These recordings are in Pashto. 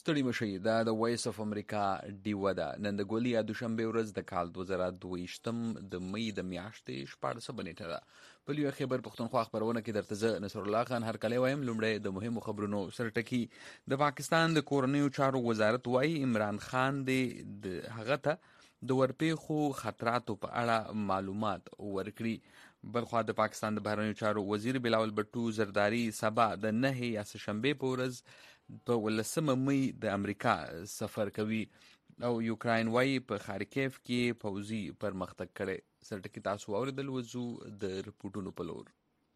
ستړي مشئ دا د وایس اف امریکا ډیوه ده. نن د ګولي یا دوشنبه ورځ د کال 2022 د مې د میاشتې 14 نیټه ده. په لوی خیبر پښتونخوا خبرونه کې درته زه نصر الله خان هرکلی وایم. لومړی د مهمو خبرونو سرټکی. د پاکستان د کورنیو چارو وزارت وایي عمران خان د هغه ته د ورپېښو خطراتو په اړه معلومات ورکړي. بلخوا د پاکستان د بهرنیو چارو وزیر بلاول بټو زرداری سبا د 9 یا سهشنبه په ورځ په 18 مې د امریکا سفر کوي او یوکراین وایي په خارکیف کې پوځي پرمختګ کړي. سرټکی تاسو اوریدل وځو د رپورټونو په لور.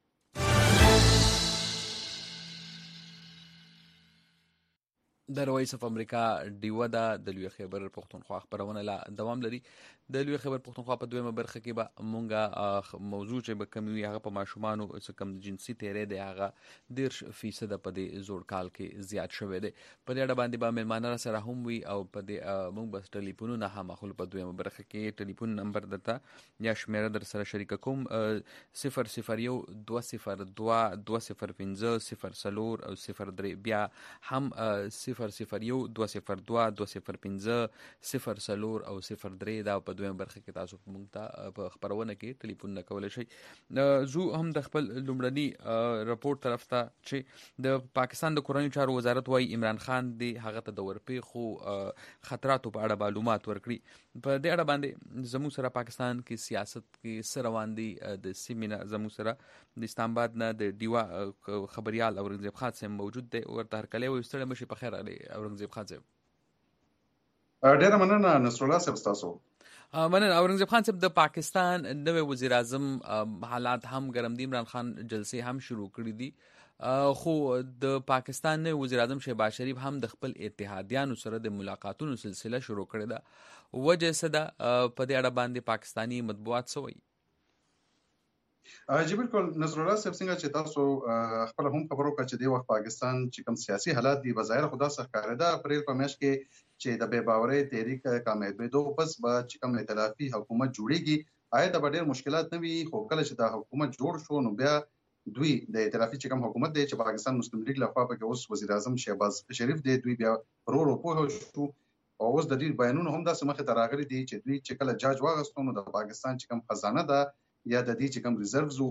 د وایس اف امریکا ډیوه ده. د لوی خیبر پښتونخوا خبرونه لا دوام لري. د لوی خیبر پښتونخوا په دویمه برخه کې به مونږه موضوع چې به کوم وي هغه په ماشومانو څخه کم جنسي تیرې دی هغه 10% په دې زوړ کال کې زیات شوی دی. په دې اړه باندې به مېلمانه سره هم وي او په دې مونږ بس ټلیفونونه هم خپل په دویمه برخه کې ټلیفون نمبر دته یا شمیره در سره شریک کوم 001 202 205 04 او 03 بیا هم 001 202 205 04 او 03 دا په دویم برخه کې تاسو موږ ته په خبرونه کې ټلیفون نه کولای شئ. زو هم د خپل لومړني راپورټ طرف ته چې د پاکستان د کورنیو چارو وزارت وايي عمران خان دی هغه ته د ورپېښو خطراتو په اړه معلومات ورکړي. په دې اړه باندې زموږ سره پاکستان کې سیاست کې سره روان دي د سیمینه زموږ سره د اسلام آباد نه د ډیوا خبريال اورنګزیب خان صاحب موجود دی. ورته هرکلی وایو. ستړي مشئ. په خیر علي اورنګزیب خان صاحب. ډیره مننه نصر الله صاحب تاسو. مننه اورنګزیب خان صاحب. د پاکستان نوې وزیر اعظم حالات هم ګرم دي. عمران خان جلسې هم شروع کړي دي خو د پاکستان نوې وزیر اعظم شهباز شریف هم د خپل اتحادیانو سره د ملاقاتونو سلسله شروع کړې ده. وجه څه ده؟ په دې اړه باندې پاکستانی مطبوعات څه وایي؟ جی بالکل نصر الله صاحب څنګه چې تاسو خپل هم خبرو کړه چې د وخت پاکستان چې کوم سیاسي حالات دی بظاهر خدا سرکار ده اپریل په میاشت کې چې د بے باورۍ تحریک کامیابېدو پس به چې کوم ائتلافي حکومت جوړیږي آیا د ډېر مشکلات نه وي. خو کله چې دا حکومت جوړ شو نو بیا دوی د ائتلافي چې کوم حکومت دی چې پاکستان مسلم لیگ لخوا په کې اوس وزیر اعظم شهباز شریف دی دوی بیا رو په شو او اوس د دې بیانونه هم داسې مخه ته راغلي دي چې دوی چې کله جاج واغستو نو د پاکستان چې کوم خزانه ده یا د دې چې کوم ریزروز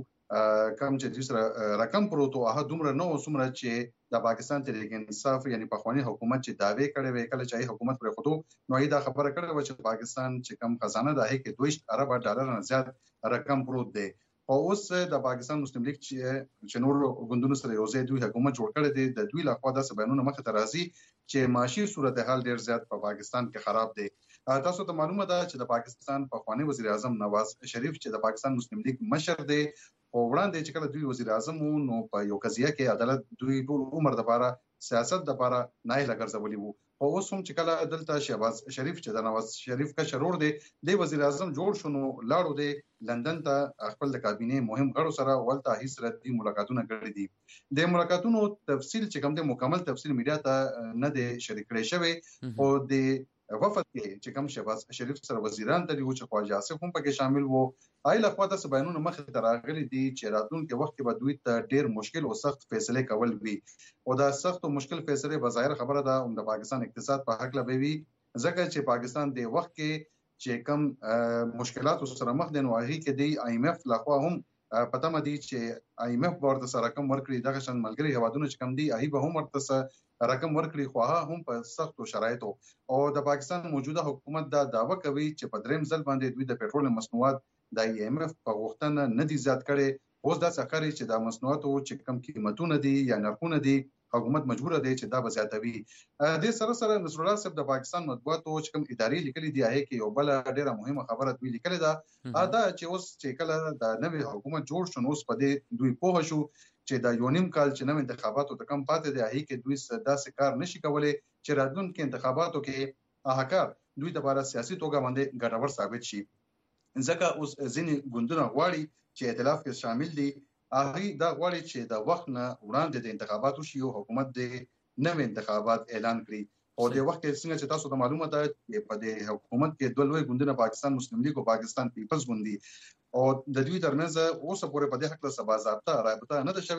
کم چې د سره رقم پروتو هغه دومره نو سمره چې د پاکستان تحریک انصاف یعنی پخوانی حکومت چې داوی کړي وی کله چې حکومت پر خودو نو دا خبره کړې و چې پاکستان چې کم خزانه ده کې 2 ارب ډالر نه زیات رقم پروت دی. او اوس د پاکستان مسلم لیگ چې نور غوندونو سره یو ځای دوی حکومت جوړ کړی دی د دوی لخوا د بیانونو مخه ته راځي چې معاشي صورتحال ډیر زیات په پاکستان کې خراب دی. تاسو ته معلومه ده چې د پاکستان پخوانی وزیر اعظم نواز شریف چې د پاکستان مسلم لیگ مشر دی او وړاندې چې کله دوی وزیر اعظم نو په یو قضیه کې عدالت دوی ټول عمر لپاره سیاست لپاره نایله ګرځولي وو. او اوس هم چې کله دلته شهباز شریف چې د نواز شریف کا شرور دی د وزیر اعظم جوړ شونو لاړو دی لندن ته خپل د کابینه مهم غړو سره ولته هیڅ ردي ملاقاتونه کړې دي. د ملاقاتونو تفصیل چې کوم د مکمل تفصیل میډیا ته نه دی شریک کړی شوی او د وفد کې چې کوم شهباز شریف سره وزیران تللی وو چې خواجه آصف هم پکې شامل وو آی له خوا د بیانونو مخه ته راغلي دي چې راتلونکي وخت کې به دوی ته ډیر مشکل او سخت فیصله کول وي او دا سخت او مشکل فیصله بظاهر خبره ده د پاکستان اقتصاد په حق لوي ځکه چې پاکستان د وخت کې چې کوم مشکلات سره مخ دي نو هغه کې دی آی ایم ایف لخوا هم پته مدي چې آی ایم ایف ورته سره رقم ورکړي دغه شان ملګری هوادونه چې کم دي هغه به هم ورته رقم ورکړي خو هغه هم په سختو شرایطو او د پاکستان موجوده حکومت دا دعوه کوي چې په دریم ځل باندې دوی د پېټرول مصنوعات د آی ایم ایف په غوښتنه نه دي زیات کړي. اوس دا څرګندوي چې د مصنوعاتو چې کم قیمتونه دي یا نرخونه دي حکومت مجبور دی چې دا به زیاتوي. د سره سره نصر الله صاحب د پاکستان مطبوعاتو چې کوم اداري لیکلي دی هغه کې یو بل ډیره مهمه خبره دوی لیکلې ده دا چې اوس چې کله د نوې حکومت جوړ شون اوس په دې دوی پوه شو چې د یونیم کال چې نوې انتخاباتو ته کم پاتې دی هغه کې دوی داسې کار نشي کولای چې راتلونکي انتخاباتو کې هغه کار دوی لپاره سیاسي توګه باندې ګټور ثابت شي. ځکه اوس ځینې ګوندونه غواړي چې ائتلاف کې شامل دي هغه دا غواړي چې د وخت نه وړاندې د انتخاباتو شي او حکومت د نوې انتخابات اعلان کړي او د وخت کې څنګه چې تاسو ته معلومه ده چې په دې حکومت کې دوه لوی ګوندونه پاکستان مسلم لیگ او پاکستان پیپلز ګوند دي او د دوی ترمنځ اوس پورې په دې حق له سبا ضابطه رابطه نه ده شوې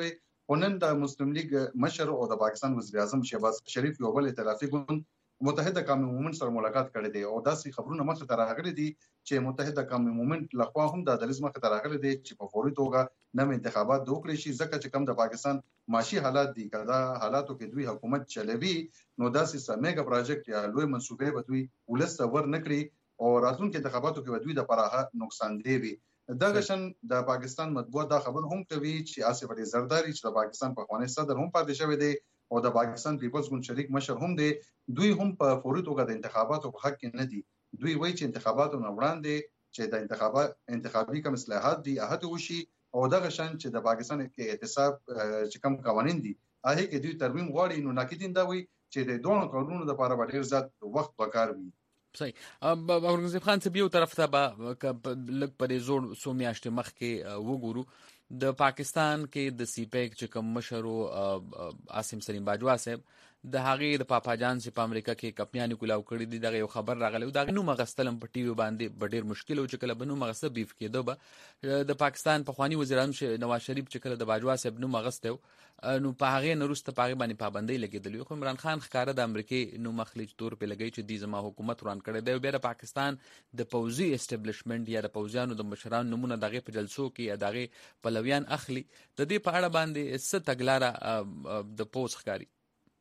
نن د مسلم لیگ مشر او د پاکستان وزیر اعظم شهباز شریف یو بل ائتلافي ګوند متحده قومي مومنت سره ملاقات کړی دی او داسې خبرونه مخه ته راغلي دي چې متحده قومي مومنت لخوا هم د دلیز مخه ته راغلي دي چې په فوري توګه نوې انتخابات وکړي شي ځکه چې کوم د پاکستان معاشي حالات دي کدا حالاتو کې دوی حکومت چلوي نو داسې سمیګا پروجیکټ یا لوی منصوبې به دوی ولست ور نکړي او راتلونکو انتخاباتو کې دوی د پراخه نقصان دی وي دغه شان د پاکستان مطبوعات دا خبر هم کوي چې آصف علي زرداری چې د پاکستان پخوانی صدر هم پاتې شوی دی او د پاکستان پیپلز ګوند شریک مشر هم دی دوی هم په فوري توګه د انتخاباتو په حق کې نه دي دوی وایي چې انتخاباتو نه وړاندې چې د انتخابي کوم اصلاحات دي هغه وشي او دغه شان چې د پاکستان کې احتساب چې کوم قوانين دي هغه کې دوی ترمیم غواړي نو ناقدین دا وایي چې د دوه قانونونو لپاره ډېر زیات وخت وکړ وي صحیح اورنګزیب خان څه یو طرف ته به لګ پرې زوړ سو میاشتې مخ کې وګورو د پاکستان کې د سی پیک چې کوم مشر عاصم سلیم باجوا صاحب د هغه د پاپا جان چې په امریکا کې کپنیانی کولاو کړی دي دغه یو خبر راغلی دا نو مغستلم په ټي وي باندې ډېر مشکل او چې کله بنو مغسته بیف کېدو به د پاکستان په خواني وزیر اعظم نواز شریف چې کله د باجوا صاحب نو مغسته نو په هغه نورسته په هغه باندې پابندۍ لګېدلې خو عمران خان ښکارا د امریکای نو مخلج تور په لګی چې د زما حکومت وران کړی دی بیا د پاکستان د پوزي اسټابلیشمنت یا د پوزیانو د مشران نمونه دغه په جلسو کې یا دغه پلویان اخلي د دې په اړه باندې ست تګلاره د پوز ښکاری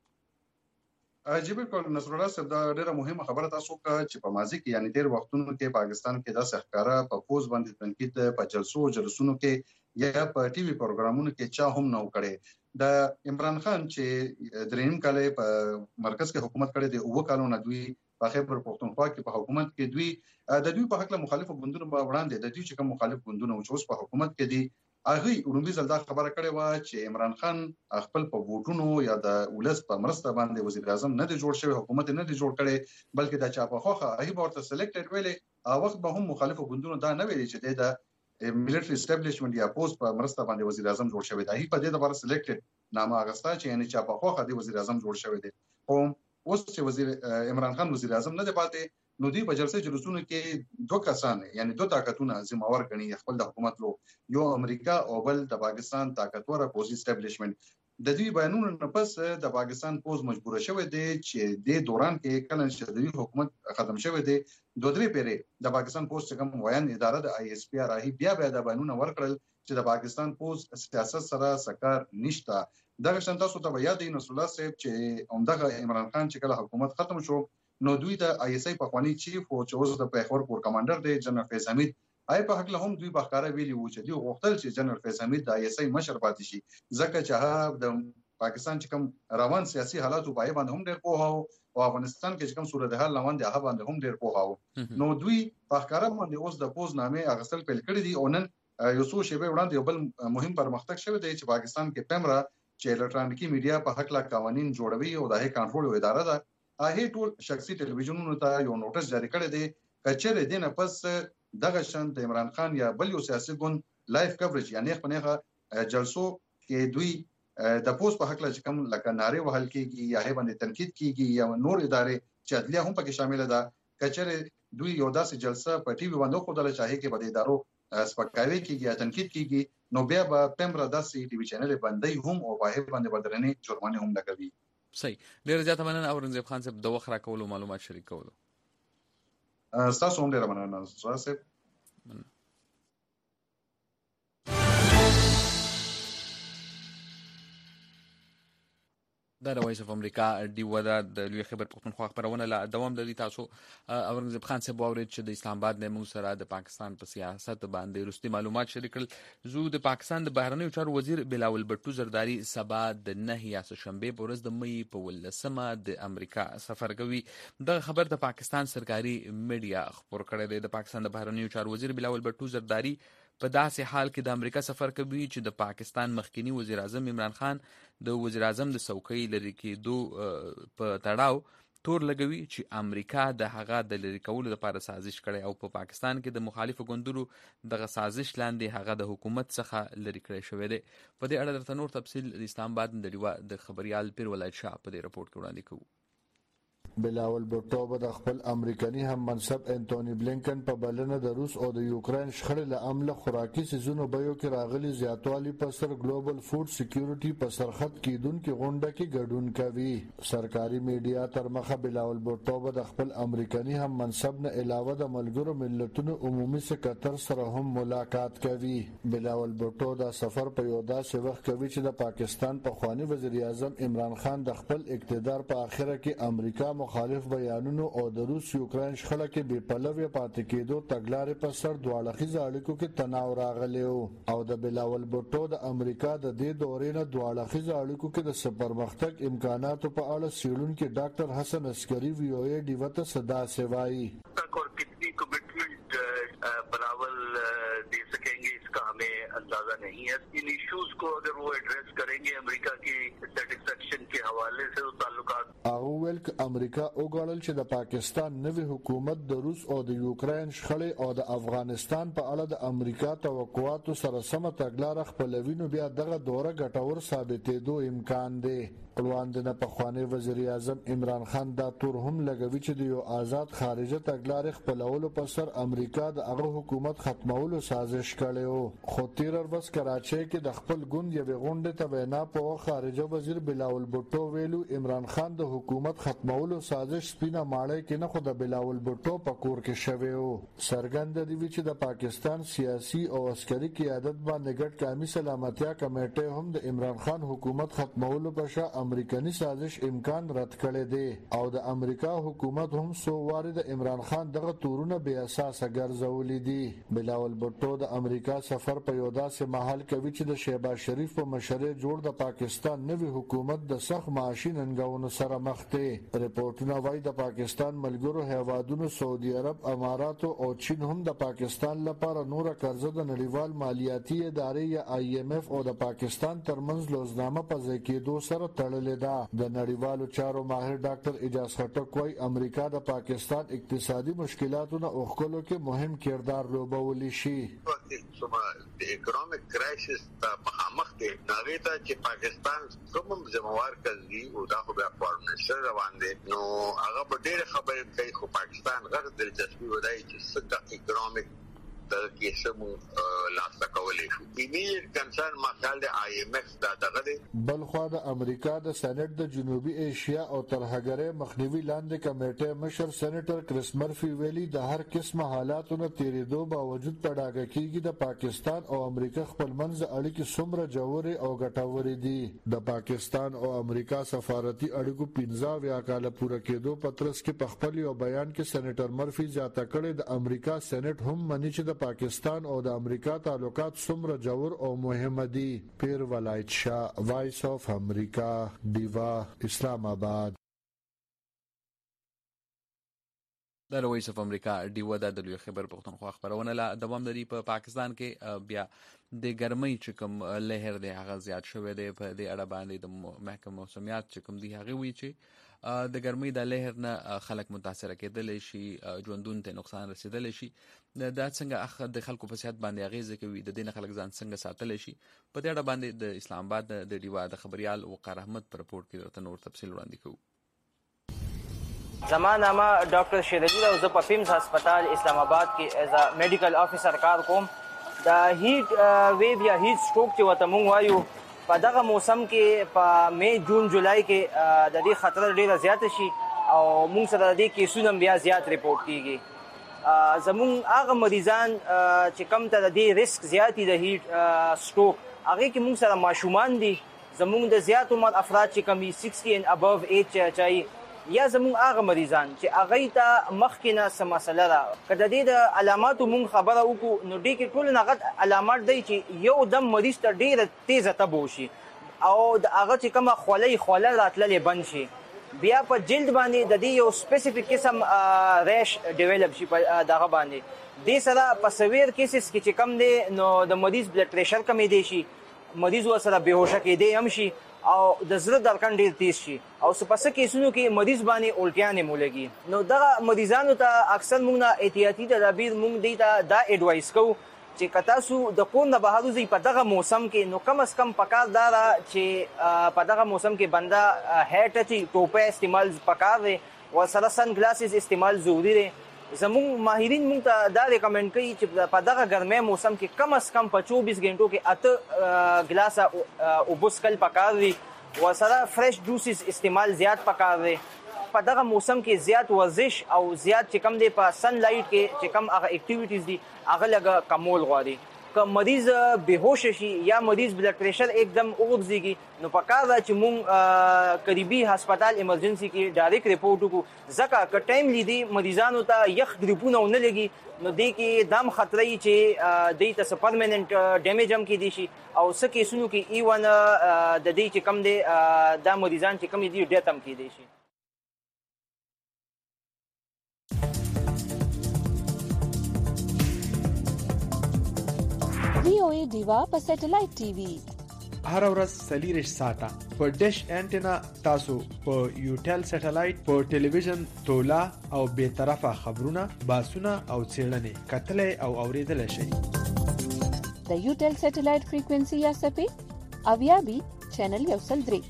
جی بالکل نصر الله صاحب دا ډیره مهمه خبره تاسو کړه چې په ماضي کې یعنی ډیر وختونو کې پاکستان کې د سحکارا په پوز باندې تنقید په جلسونو کې یا په ټي وي پروګرامونو کې چا هم نو کړي د عمران خان چې دریم کال په مرکز کې حکومت کړي دی او کالونه دوی په خیبر پختونخوا کې په حکومت کې دوی د دوی په حق له مخالفو ګوندونو وړاندې د دوی چې کوم مخالف ګوندونه او اوس په حکومت کې دي هغه اونمبي زلدا خبره کړې و چې عمران خان خپل په ووټونو یا د ولس په مرسته باندې وزیر اعظم نه دی جوړ شوی حکومت نه دی جوړ کړي بلکې د چا په خوخه هغه ورته سلیکټډ ویلې او وخت به هم مخالفو ګوندونو دا نه ویلي چې د ملټری اسټابلیشمنت یا پوسټ په مرسته باندې وزیر اعظم جوړ شوی دی هغه په دې لپاره سلیکټډ نامه اغستا چې یعنی چا په خوخه دی وزیر اعظم جوړ شوی دی خو اوس چې وزیر عمران خان وزیر اعظم نه دی پاتې نو دوی په جلسونو کې دوه کسان یعنی دوه طاقتونه ذمہوار غني خپل د حکومت لو یو امریکا او بل د پاکستان طاقتور پوز اسټابلیشمنت د دوی بیانونو نه پس د پاکستان پوز مجبور شوی دی چې د دوران کې کله چې د حکومت ختم شوی دی دوه درې پیره د پاکستان پوز څخه ویان اداره د آی اس پی آر هی بیا د بیانونو ورکړل چې د پاکستان پوز سیاست سره سکار نشته دغه شان تاسو ته یاد نصر الله صاحب چې عمدغه عمران خان چې کله حکومت ختم شو نو دوی د آی اس ای په خواني چیف او چې اوس د پیښور کور کمانډر دی جنرال فیض حمید آی په حق له هم دوی بخاره ویلي وو چې دوی غوښتل چې جنرال فیض حمید د آی اس ای مشر پاتې شي ځکه چې هغه د پاکستان چې کوم روان سیاسي حالات په باندې هم ډېر پوهاو او افغانستان کې چې کوم صورتحال روان دي هغه باندې هم ډېر پوهاو نو دوی په ښکارا باندې اوس د پوز نامې اغستل پیل کړی دي او نن یو څو شیبه وړاندې یو بل مهم پرمختګ شوی دی چې پاکستان کې پیمرا چې الکترونیکی میډیا په حق لا قوانين جوړوي او د هغه کنټرول اداره ده هغه ټول شخصي ټلویزیونونو ته یو نوټس جاری کړی دی کچره دینه پس دغه شان د عمران خان یا بل یو سیاسي ګوند لایف کوریج یعنی خپلغه جلسو کې دوی د پوسټ په حق لا کوم لکه ناره وهل کیږي یا هی باندې تنقید کیږي یا نور ادارې چې عدلیه هم پکې شامل ده کچره دوی یو داسې جلسه په ټي وي باندې خو دل چاهي کې بده ادارو سپکاوي کیږي یا تنقید کیږي نو بیا به پیمرا داسې ټي وي چینل باندې هم او په باندې بدرنه جرمانه هم لګوي صحیح ډیر زیاته مننه اورنګزیب خان صاحب د وخت راکولو معلومات شریک کولو تاسو هم ډیر مننه صاحب د وایس اف امریکا دی ودا د لوی خبر پښتونخوا خبرونه لا دوام لري تاسو اورنګزیب خان صاحب اورید چې د اسلام آباد نه موږ سره د پاکستان په سیاست باندې رستي معلومات شریک کړل زو د پاکستان د بهرنیو چارو وزیر بلاول بټو زرداری سبا د 9 یا شنبه په ورځ د مې په ولسمه د امریکا سفر کوي د خبر د پاکستان سرکاري میډیا خبر کړی دی د پاکستان د بهرنیو چارو وزیر بلاول بټو زرداری په داسې حال کې د امریکا سفر کوي چې د پاکستان مخکنی وزیر اعظم عمران خان د وزیر اعظم د څوکۍ لري کېدو په تړاو تور لګوي چې امریکا د هغه د لري کولو لپاره سازش کړي او په پاکستان کې د مخالفو ګوندونو دغه سازش لاندې هغه د حکومت څخه لري کړی شوی دی په دې اړه درته نور تفصیل د اسلام آباد د خبريال پیر ولایت شاه په دې رپورت کې وړاندې کوو بلاول بوټو به د خپل امریکایي هم منصب انټونی بلینکن په بلنه د روس او د یوکرين شخړې له امله خوراکي سيزونو بیو کې راغلي زیاتوالی په سر ګلوبل فود سکیورټي په سرخط کېدونکو غونډه کې ګډون کوي. سرکاري میډیا تر مخه بلاول بوټو به د خپل امریکایي هم منصب نه علاوه د ملګرو ملتونو عمومي سکرټر سره هم ملاقات کوي. بلاول بوټو دا سفر په یو داسې وخت کوي چې د پاکستان پخوانی وزیر اعظم عمران خان د خپل اقتدار په اخره کې امریکا مخالف بیانونو او د روس یوکرين شخړه کې بې پلوه پاتې کېدو تګلارې په سر دوه اړخیزو اړیکو کې تناو راغلی او د بلاول بوټو د امریکا د دې دورې نه دوه اړخیزو اړیکو کې د پرمختګ امکاناتو په اړه څېړونکي ډاکټر حسن عسکري وی او ای ډیو ته صدا سوای. बनावल दे सकेंगे इसका हमें अंदाजा नहीं है. इन इश्यूज को अगर वो एड्रेस करेंगे अमेरिका की सेटिस्फेक्शन के हवाले से तो ताल्लुकात اول ک امریکا وګړل چې د پاکستان نوې حکومت د روس او د یوکرين شخړې او د افغانستان په اړه د امریکا توقعاتو سره سم تګلار خپلوینو بیا دغه دوره ګټور ثابتېدو امکان دی. پرواندنه پخوانی وزیر اعظم عمران خان دا تور هم لګوي چې د یو آزاد خارجه تګلار خپلولو په سر امریکا د هغه حکومت ختمولو سازش کړو. خو تیر ورځ کراچۍ کې د خپل ګوند یو غونډه ته وینا په خارجه وزیر بلاول بوټو ویلو عمران خان د حکومت ختمولو سازش سپینه ماړی کې نه خو د بلاول بوټو په کور کې شوی او سرګند دی چې د پاکستان سیاسي او عسکري قیادت باندې ګډ قومي سلامتیا کمیټه هم د عمران خان حکومت ختمولو په شا امریکایي سازش امکان رد کړی دی او د امریکا حکومت هم سو وارد عمران خان دغه تورونه بے اساسه ګرځولې دي. بلاول بوټو د امریکا سفر په یو داسې محل کوي چې د شهباز شریف په مشرۍ جوړ د پاکستان نوی حکومت د سخت معاشي ننګونو سره مخ دی. ریپورتونه وايي د پاکستان ملګرو هیوادونو سعودي عرب، امارات او چین هم د پاکستان لپاره نور قرضه د نړیوال مالیاتي ادارې یا IMF او د پاکستان ترمنځ لوزنامه په ځای کېدو سره تړلې ده. د نړیوالو چارو ماهر ډاکټر اجاز خټک وايي امریکا د پاکستان اقتصادي مشکلاتو نه اوښکلو کې مهم کردار لوبولی شي. د اکونومیک کرایسس ته مخامخ دي ناغه ته چې پاکستان کوم ځموار کوي او دا خو بیا فارمر سره روان دي نو هغه په ډېر خبرې کوي خو پاکستان غیر دلچسپي ودی چې څنګه اکونومیک د کیسمو لاسته کولې شو. ایمیل کنسرن مخال د IMF دا دغه بل خو د امریکا د سېنات د جنوبي ایشیا او ترهګرۍ مخنیوي لاندې کمیټه مشر سېنیټر کریس مرفي ویلي د هر قسمه حالاتو نه تیریدو باوجود پړاګه کیږي د پاکستان او امریکا خپلمنځ اړیکې څومره جوړې او ګټورې دي. د پاکستان او امریکا سفارتي اړیکو 15 کال پوره کېدو پترس کې په خپل یو بیان کې سېنیټر مرفي زیاته کړې د امریکا سېنات هم مني چې د پاکستان او د امریکا تعلقات څومره جوړ او مهم دي. پیر ولایت شاه، وایس اف امریکا، دیوا، اسلام آباد. د وایس اف امریکا ډیو د لوی خبر پښتونخوا خبرونه لا دوام لري. په پاکستان کې بیا د ګرمۍ چې کوم لهر دی هغه زیات شوی دی. په دې اړه باندې د محکمه موسمیات چې کوم دی هغه وی چې د ګرمۍ د لهر نه خلک متاثر کېدل شي، ژوندون ته نقصان رسیدل شي. دا څنګه د خلکو په صحت باندې اغیزه کوي، د دې نه خلک ځان څنګه ساتل شي. په دې اړه باندې د اسلام آباد د ډیوا د خبريال وقار احمد پر رپورټ کې درته نور تفصیل وړاندې کوو. زما نامه ډاکټر شیرجی او زه په پیمز هسپتال اسلام آباد کې ایز ا میډیکل افیسر کار کوم. د هیټ ویو یا هیټ سټروک چې وته مونږ وایو په دغه موسم کې په می جون جولای کې د دې خطر ډیره زیات شي او موږ سره د دې کیسونو بیا زیات ریپورت کیږي. زمون هغه مریضان چې کم ته د دې ریسک زیاتی د هیټ سټروک هغه کې موږ سره ماشومان دي، زمون د زیات عمر افراد چې کمی 60 and above age چای یا زمون هغه مریضان چې هغه ته مخکې نه سم مسله ده. کله د دې د علاماتو مونږ خبره وکړو نو دې کې ټول نغت علامات دی چې یو دم مریض ته ډیره تیزه تبو شي او د هغه چې کومه خوله راتللې بند شي. بیا په جلد باندې د دې یو سپیسیفیک قسم ریش ډیولپ شي په دغه باندې. دې سره په سویر کیسز کې چې کم دی نو د مریض بلډ پریشر کمې دی شي، مریض ورسره بېهوشه کېدی هم شي او د زړه دړکن ډیر تیز شي او سپسه کیسونو کې مریض باندې الټیانې مولګي. نو دغه مریضانو ته اکثر موږ نه احتیاطي تدابیر موږ دی ته دا ایډوایس کوو چې کتاسو د کور نه بهر وځئ په دغه موسم کې نو کم از کم پکار داره چې په دغه موسم کې بنده هیر ټچي ټوپه استعمال پکار دی ورسره سن ګلاسز استعمال ضروري دی. زموږ ماهرین موږ ته دا ریکمنډ کوي چې په دغه ګرمۍ موسم کې کم از کم په 24 غنټو کې 8 ګلاسه اوبه څښل پکار دي. ورسره فرش جوسز استعمال زیات پکار دی. په دغه موسم کې زیات ورزش او زیات چې کم دی په سن لایټ کې چې کم هغه اکټیویټیز دي هغه لږ کمول غواړي. که مریض بهوش شي یا مریض بلډ پریشر एकदम وګرځيږي نو پکار دا چې مونږ قریبي هسپتال ایمرجنسي کې ډایرکټ ریپورت وکړو ځکه که ټایم لیدي مریضانو ته یخ ګریپونه ونه لګي نو دې کې دام خطرې چې دې ته پرمننت ډیمیج هم کېدی شي او څه کیسونو کې ایون د دې چې کم دی دا مریضان چې کم دي ډیت هم کېدی شي. VOA دیوا په سټلایټ ټي وي هر ورځ 40 ساعته په ډیش انټینا تاسو په یوټل سټلایټ په ټلویزیون تولا او به طرفه خبرونه باسونه او څېړنې کتلې او اوریدل شي. د یوټل سټلایټ فریکوئنسي یا سپې اویابي چینل یو سل درې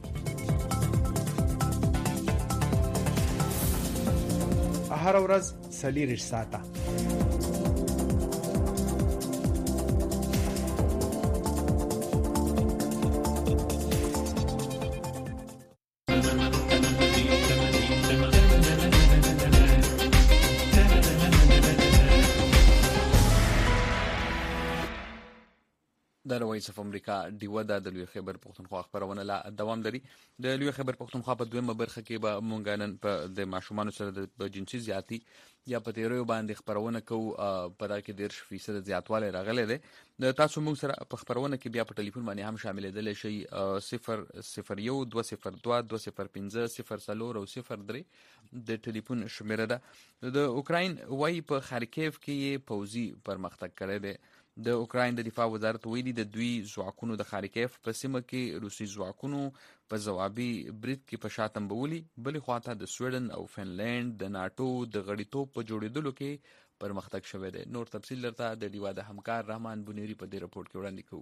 هر ورځ 40 ساعته د وایس اف امریکا دیوه د لوی خیبر پښتونخوا خبرونه لا دوام لري. د لوی خیبر پښتونخوا په دویمه برخه کې به مونږ نن په د ماشومان سره د جنسي زیاتی یا په تیرو باندې خبرونه کوو. په دا کې 10% زیاتوالی راغلی دی. د تاسو مونږ سره په خبرونه کې بیا په ټلیفون باندې هم شاملېدلی شئ. 001 202 205 04 او 03 د ټلیفون شمیره ده. د اوکراین وایي په خارکیف کې پوځي پرمختګ کړی دی. د اوکراین د دفاع وزارت ویلي د دوی ځواکونو د خارکیف په سیمه کې روسي ځواکونو په ځوابي برید کې په شا تنبولي. بلې خواته د سویډن او فنلینډ د ناټو د غړیتوب په جوړېدلو کې پرمختګ شوی دی. نور تفصیل درته د ډیوا د همکار رحمان بنيري په دې رپورت کې وړاندې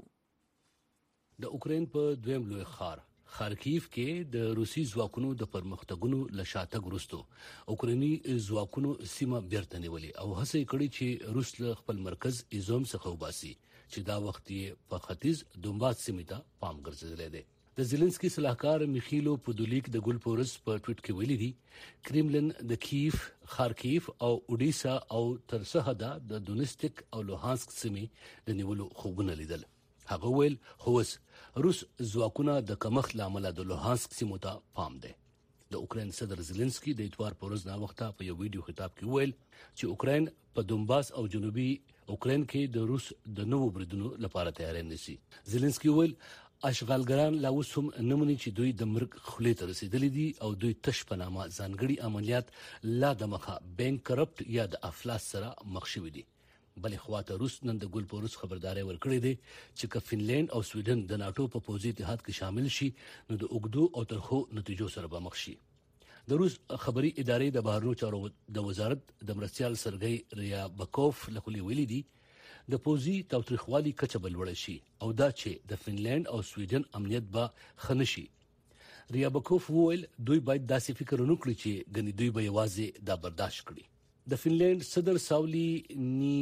کوو. د اوکراین په دویم لوی ښار خارکیف کې د روسي ځواکونو د پرمختګونو لشاتګ وروسته اوکرایني ځواکونو سیمه بیرته نیولې او هڅه کړې چې روس له خپل مرکز ایزوم څخه وباسي چې دا وخت یې په ختیځ دومباس سیمه ته پام ګرځېدلی دی. د زيلنسکي صلاحکار میخیلو پودولیک د ګل پورس په ټویټ کې ویلي دي کریملن د کیف، خارکیف او اودیسا او تر څه حده د دونیستک او لوهانسک سیمې د نیولو خوبونه لیدل. هغه ویل هوس روس ځواکونه د کمښت لامل د لوهانسک سیمو ته پام دی. د اوکراین صدر زيلنسکي د اتوار پر ورځ نا وخته په یو ویډیو خطاب کې ویل چې اوکراین په دومباس او جنوبي اوکراین کې د روس د نوو بریدونو لپاره تیاری نیسي. زيلنسکي ویل اشغالګران لا اوس هم نمونې چې دوی د مرګ خولې ته رسیدلي دي او دوی تش په نامه ځانګړي عملیات لا د مخه بینک کرپټ یا د افلاس سره مخ شوي دي. بلې خواته روس نن د ګل پورس خبرداري ورکړې ده چې که فنلند او سویډن د ناتو په پوځي اتحاد کې شامل شي نو د اوګدو او ترخو نتیجو سره به مخ شي. د روس خبري ادارې د بهرنیو چارو د وزارت د مرستيال سرګي ریا بکوف لخوا ویلي دي د پوځي تاوتریخوالي کچه بلوړ شي او دا چې د فنلند او سویډن امنیت به خنشي. ریا بکوف وویل دوی باید داسې فکر وکړي چې ګنې دوی به یوازې دا برداشت کړي. د فنلند صدر ساولی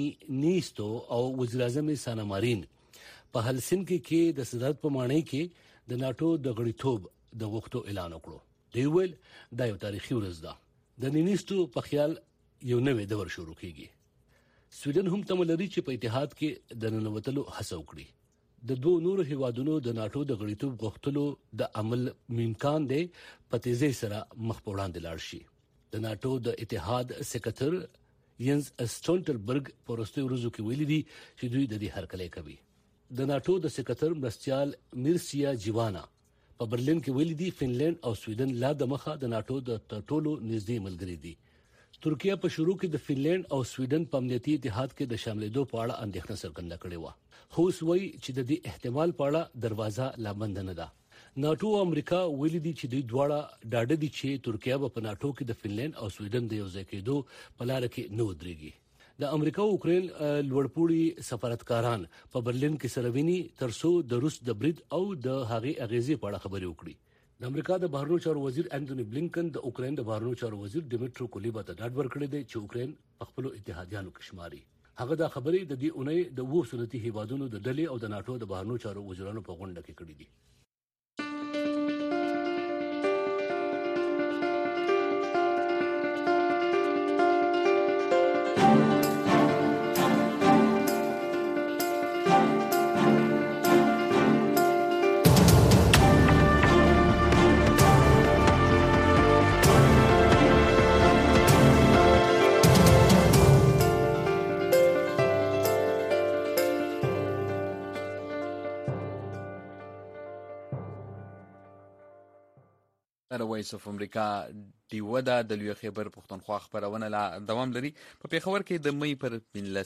نیستو او وزیر اعظم سانا مارین په هلسنکی کې د صدارت په معنی کې د ناتو د غړیتوب د وختو اعلان وکړو. دی ویل دا یو تاریخي ورځ ده. د نیستو په خیال یو نوې دور شروع کیږي. سویډن هم تمه لري چې په اتحاد کې د ننوتلو هڅه وکړي. د دوه نورو هیوادونو د ناتو د غړیتوب غوښتلو د عمل امکان دی په تیزی سره مخ په وړاندې لاړ شي. د ناتو د اتحاد سکرټر ینز اسټونټلبرګ په وروستیو ورځو کې ویلي دي چې دوی د دې هرکلی کوي. د ناتو د سکرټر مرستيال میرسیا جیوانا په برلین کې ویلي دي فنلند او سویډن لا د مخه د ناتو د ټولو نږدې ملګري دي. ترکیه په شروع کې د فنلند او سویډن په امنیتي اتحاد کې د شاملېدو په اړه اندېښنه څرګنده کړې و. هوس وایي چې د دې احتمال په اړه دروازه لا بند نه ده. ناتو او امریکا ویلي دي چې دوی دواړه ډاډه دي چې ترکیه به په ناتو کې د فنلند او سویډن د یو ځای کېدو په لار کې نه ودرېږي. د امریکا او اوکراین لوړپوړي سفارتکاران په برلین کې سره ویني ترڅو د روس د برید او د هغې اغیزې په اړه خبرې وکړي. د امریکا د بهرنیو چارو وزیر انټونی بلینکن د اوکرين د بهرنیو چارو وزیر ډیمیټرو کولیبا ته ډاډ ورکړی دی چې اوکرين په خپل اتحادیانو کې شماري. هغه دا خبرې د دې اونۍ د وو صنعتي هیوادونو د ډلې او د ناتو د بهرنیو چارو وزیرانو په غونډه کې کړې دي. د وایس اف امریکا ډیوه دا د لوی خیبر پښتونخوا خبرونه لا دوام لري. په پیښور کې د مې پر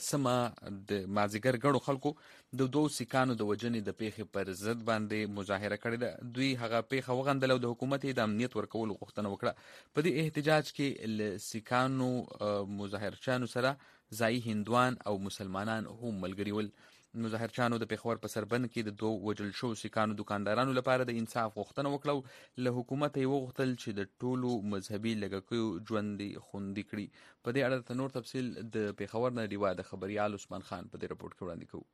15 د مازیګر غړو خلکو د دوه سکانو د وجنې د پیښې پر ضد باندې مظاهره کړې ده. دوی هغه پیښه وغندل او د حکومت د امنیت ورکول غوښتنه وکړه. په دې احتجاج کې ل سکانو مظاهرچانو سره ځای هندوان او مسلمانان هم ملګري ول. مظاهرچانو د پیښور په سربند کې د دوه وجل شو سکانو دکاندارانو لپاره د انصاف غوښتنه وکړه. له حکومت یې وغوښتل چې د ټولو مذهبي لږکیو ژوند خوندي کړي. په دې اړه نور تفصیل د پیښور نه ډیوا د خبريال عثمان خان په دې رپورټ کې وړاندې کوي.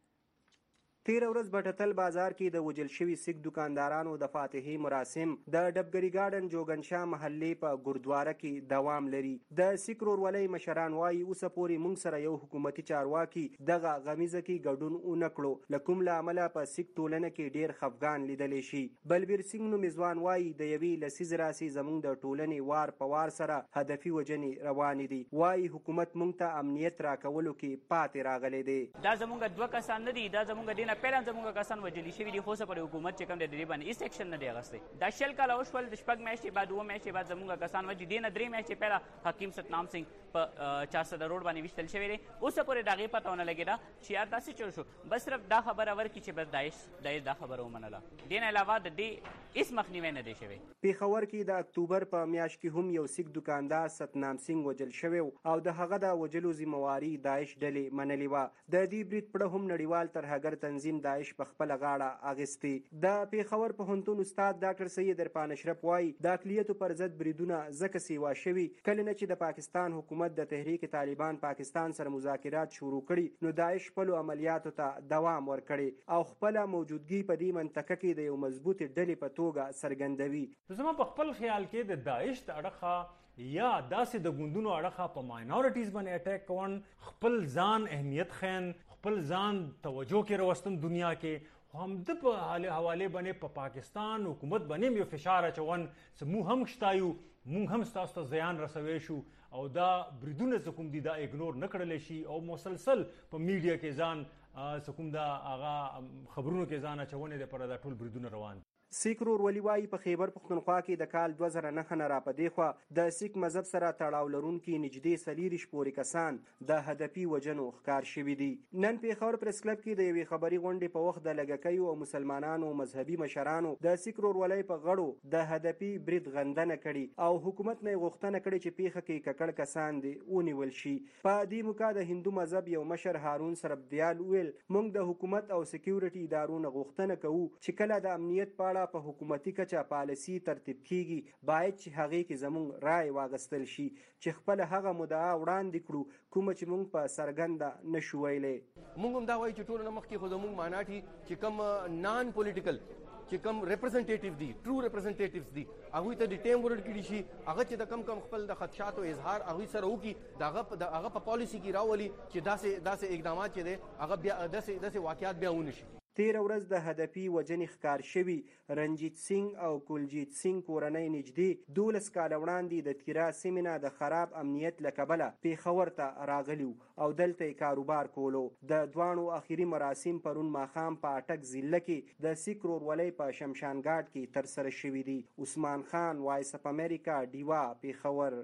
تیر ورځ بټتل بازار کې د وجل شوي سیک دکاندارانو د فاتحي مراسم د ډبګری ګارډن جوګنشاه محلې په ګردواره کې دوام لري. د سیک ورولۍ مشران وایي اوسه پورې موږ سره یو حکومتي چارواکي دغه غمیزه کې ګډون ونه کړو، له کوم له امله په سیک ټولنه کې ډیر خفګان لیدلی شي. بلبیر سنگ نو میزوان وایي د یوې لسیز راسي زموږ د ټولنې وار په وار سره هدفي وجنې روانې دي. وایي حکومت موږ ته امنیت راکولو کې پاتې راغلی دی. دا زموږ دوه کسان نه دي، دا زموږ دینه پیران زموږ کسان وجلی شوي دي، خو څه پر حکومت چې کوم دی د دې باندې هیڅ اکشن نه دی اخیستی. دا شل کاله وشول، د شپږ میاشتې بعد اووه میاشتې بعد زموږ کسان وجلي دي نه 3 میاشتې پهله حکیم ستنام سنگ په 400 روډ باندې ویشتل شوی دی. اوس پورې د هغې پته ونه لګېده چې یار دا څه چل شو. بس صرف دا خبره ورکړي چې بس داعش دا خبره ومنله. دې نه علاوه د دې هیڅ مخنیوی نه دی شوی. پیښور کې د اکتوبر په میاشت کې هم یو سیک دکاندار ستنام سنگ وجل شوی او د هغه د وجلو ذمہواري داعش ډلې منلې وه. د دې برید پړه هم نړیوال ترهګر تنظیم داعش په خپله غاړه اغستې. د پیښور پوهنتون استاد ډاکټر سید عرفان اشرف وایي د اقلیتو پر ضد بریدونه ځکه سیوا شوي کله نه چې د پاکستان حکومت د تحریک طالبان پاکستان سره مذاکرات شروع کړي نو داعش خپلو عملیاتو ته دوام ورکړي او خپله موجودګي په دې منطقه کې د یو مضبوطې ډلې په توګه څرګندوي. زما په خپل خیال کې د داعش د اړخه یا داسې د ګوندونو اړخه په ماینورټیز باندې اٹیک کون، خپل ځان اهمیت خین، خپل ځان توجه کې راوستن دنیا کې، هم د په حواله باندې په پاکستان حکومت باندې یو فشار اچون چې موږ هم شتایو، موږ هم ستاسو ته زیان رسوي شو او دا بریدونه چې کوم دي دا اګنور نه کړلی شي او مسلسل په میډیا کې ځان چې کوم دا هغه خبرونو کې ځان اچونې دپاره دا ټول بریدونه روان دي. سیک ورولي وایي په خیبر پښتونخوا کې د کال 2009 نه را پدې خوا د سیک مذهب سره تړاو لرونکي نږدې 40 پورې کسان د هدفي وجنو ښکار شوي دي. نن پیښور پریس کلب کې د یوې خبري غونډې په وخت د لږکیو او مسلمانانو مذهبي مشرانو د سیک ورولۍ په غړو د هدفي برید غندنه کړي او حکومت نه غوښتنه کړې چې پیښه کې ککړ کسان دي ونیول شي. په دې موقع د هندو مذهب یو مشر هارون سربدیال ویل موږ د حکومت او سکیورټي ادارو نه غوښتنه کوو چې کله د امنیت په په حکومتي کچه پالیسي ترتیب کیږي باید چې هغې کې زموږ رای واغستل شي چې خپل هغه مدعا وړاندې کړو کومه چې موږ په څرګنده نشو ویلی. موږ هم دا وایو چې ټول نه مخکې خو زموږ معناټي چې کوم نان پولیټیکل چې کوم ریپرزنټیټیو دي، ټرو ریپرزنټیټیوز دي، هغوی ته د ټایم ورکړي شي، هغه چې د کم خپل د خدشاتو اظهار هغوی سره وکړي، د هغه په پالیسي کې راولي چې داسې اقدامات چې دی هغه بیا داسې واقعات بیا ونه شي. تیر ورځ د هدفي وجنې ښکار شوي رنجیت سنگ او کلجیت سنگ کورنۍ نږدې 12 کاله وړاندې د تیرا سیمې نه د خراب امنیت له کبله پیښور ته راغلي او دلته یې کاروبار کولو. د دواړو اخري مراسم پرون ماښام په اټک ضلع کې د سیک ورولۍ په شمشان ګاټ کې ترسره شوي دي. عثمان خان، وایس اف امریکا، ډیوا، پیښور.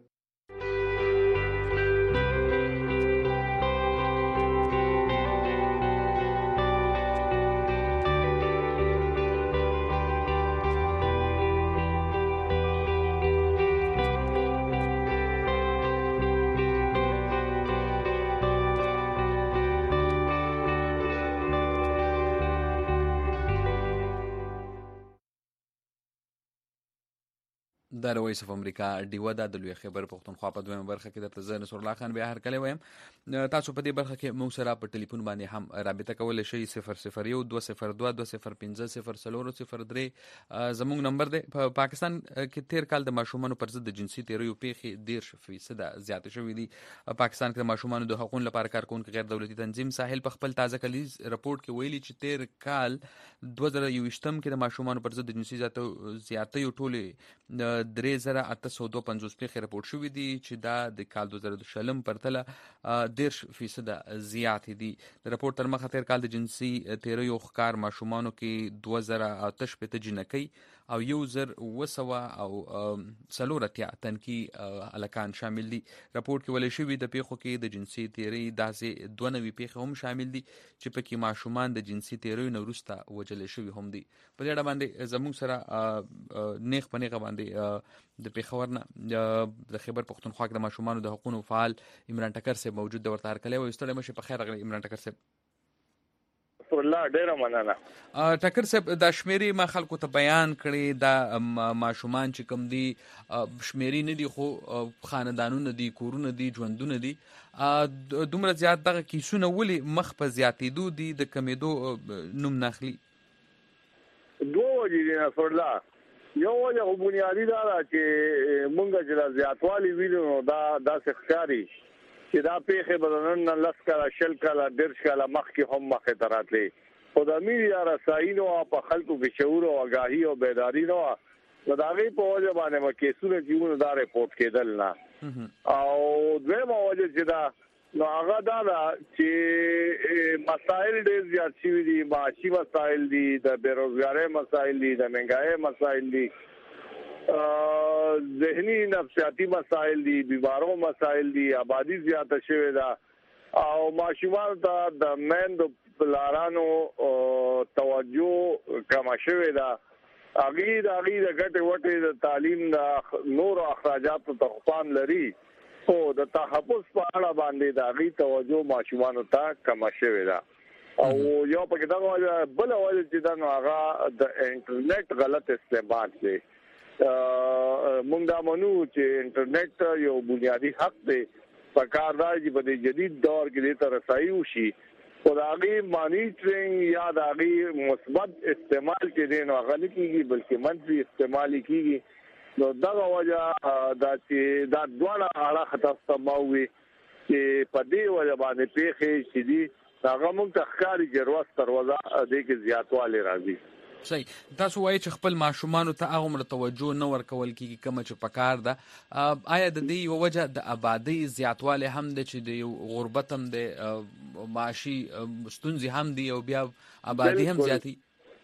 د وایس اف امریکا ډیوه د لوی خیبر پختونخوا په دویمه برخه کې د زه نصر الله خان بیا هر کله وایم تاسو په دې برخه کې موږ سره په ټلیفون باندې هم رابطه کولای شئ 001 202 205 003 زموږ نمبر دی. په پاکستان کې تیر کال د ماشومانو پر ضد د جنسي تیریو پیښې 10% زیات شوې دي. پاکستان کې د ماشومانو د حقوقو لپاره کارکونکو غیر دولتي تنظیم ساحل په خپل تازه کلیز رپورت کې ویلي چې تیر کال 2021 کې د ماشومانو پر ضد د جنسي زیاتیو ټولې 3852 پیښې راپورټ شوې دي چې دا د کال 2020 پرتله 10% زیات دي. د راپورټ تر مخه تیر کال د جنسي تیریو ښکار ماشومانو کې 2008 جنکۍ او 1940 تنکي الکان شامل دي. راپورټ کې ویل شوی د پیښو کې د جنسي تیری داسې 92 پیښې هم شامل دي چې پکې ماشومان د جنسي تیریو نه وروسته وژل شوي هم دي. په دې اړه باندې زموږ سره نیغ په نیغه باندې د پیښور نه د خیبر پختونخوا کې د ماشومانو د حقوقو فعال عمران ټکر صاحب موجود د ورته هرکلی وایي. ستړی مشه په خیر راغلی عمران ټکر صاحب. الله ډیره مننه. ټکر صاحب د شمیرې ما خلکو ته بیان کړي د ماشومان چې کوم دي شمیرې نه دي خو خاندانونه دي کورونه دي ژوندونه دي دومره زیات دغه کیسونه ولې مخ په زیاتېدو دي د کمیدو نوم ناخلي؟ دوه وجې دي نصر الله. یو وجه خو بنیادي دا ده چې مونږ چې د زیاتوالي ویلو نو دا داسې ښکاري چې دا پیښې به د نن 10 کاله 20 کاله 10 کاله مخکې هم مخې ته راتلې. خو د میډیا رسایي نه وه، په خلکو کې شعور او آګاهي او بیداري نه وه، نو د هغې په وجه باندې به کیسونه چې وو دا ریپورټ کېدل نه. او دویمه وجه چې دا نو هغه دا ده چې مسایل ډېر زیات شوي دي. معاشي مسایل دي، د بېروزګارۍ مسایل دي، د مهنګایۍ مسایل دي، ذهني نفسیاتي مسایل دي، بیمارو مسایل دي، آبادی زیاته شوې ده او ماشومان ته د میندو پلارانو توجه کمه شوې ده. هغې د ګټې وټې د تعلیم د نورو اخراجاتو ته پام لري، خو د تحفظ په اړه باندې د هغې توجه ماشومانو ته کمه شوې ده. او یو پکې دغه وجه بله وجه چې ده نو هغه د انټرنیټ غلط استعمال دی. مونږ دا منو چې انټرنیټ یو بنیادی حق دی، په کار دا چې په دې جدید دور کې دې ته رسایي وشي، خو د هغې مانیټرنګ یا د هغې مثبت استعمال چې دی نو هغه نه کېږي بلکې منفي استعمال یې کېږي. نو دغه وجه دا چې دا دواړه اړخ تاسو ته ما ووي چې په دې وجه باندې پیښې چې دي هغه موږ ته ښکاري چې روز تر روزه دې کې زیاتوالی راځي. صحیح. تاسو وایي چې خپل ماشومانو ته هغومره توجه نه ورکول کېږي کومه چې پکار ده. آیا د دې یوه وجه د آبادۍ زیاتوالی هم دی چې د یو غربت هم دی، معاشي ستونزې هم دي او بیا آبادي هم زیاتي؟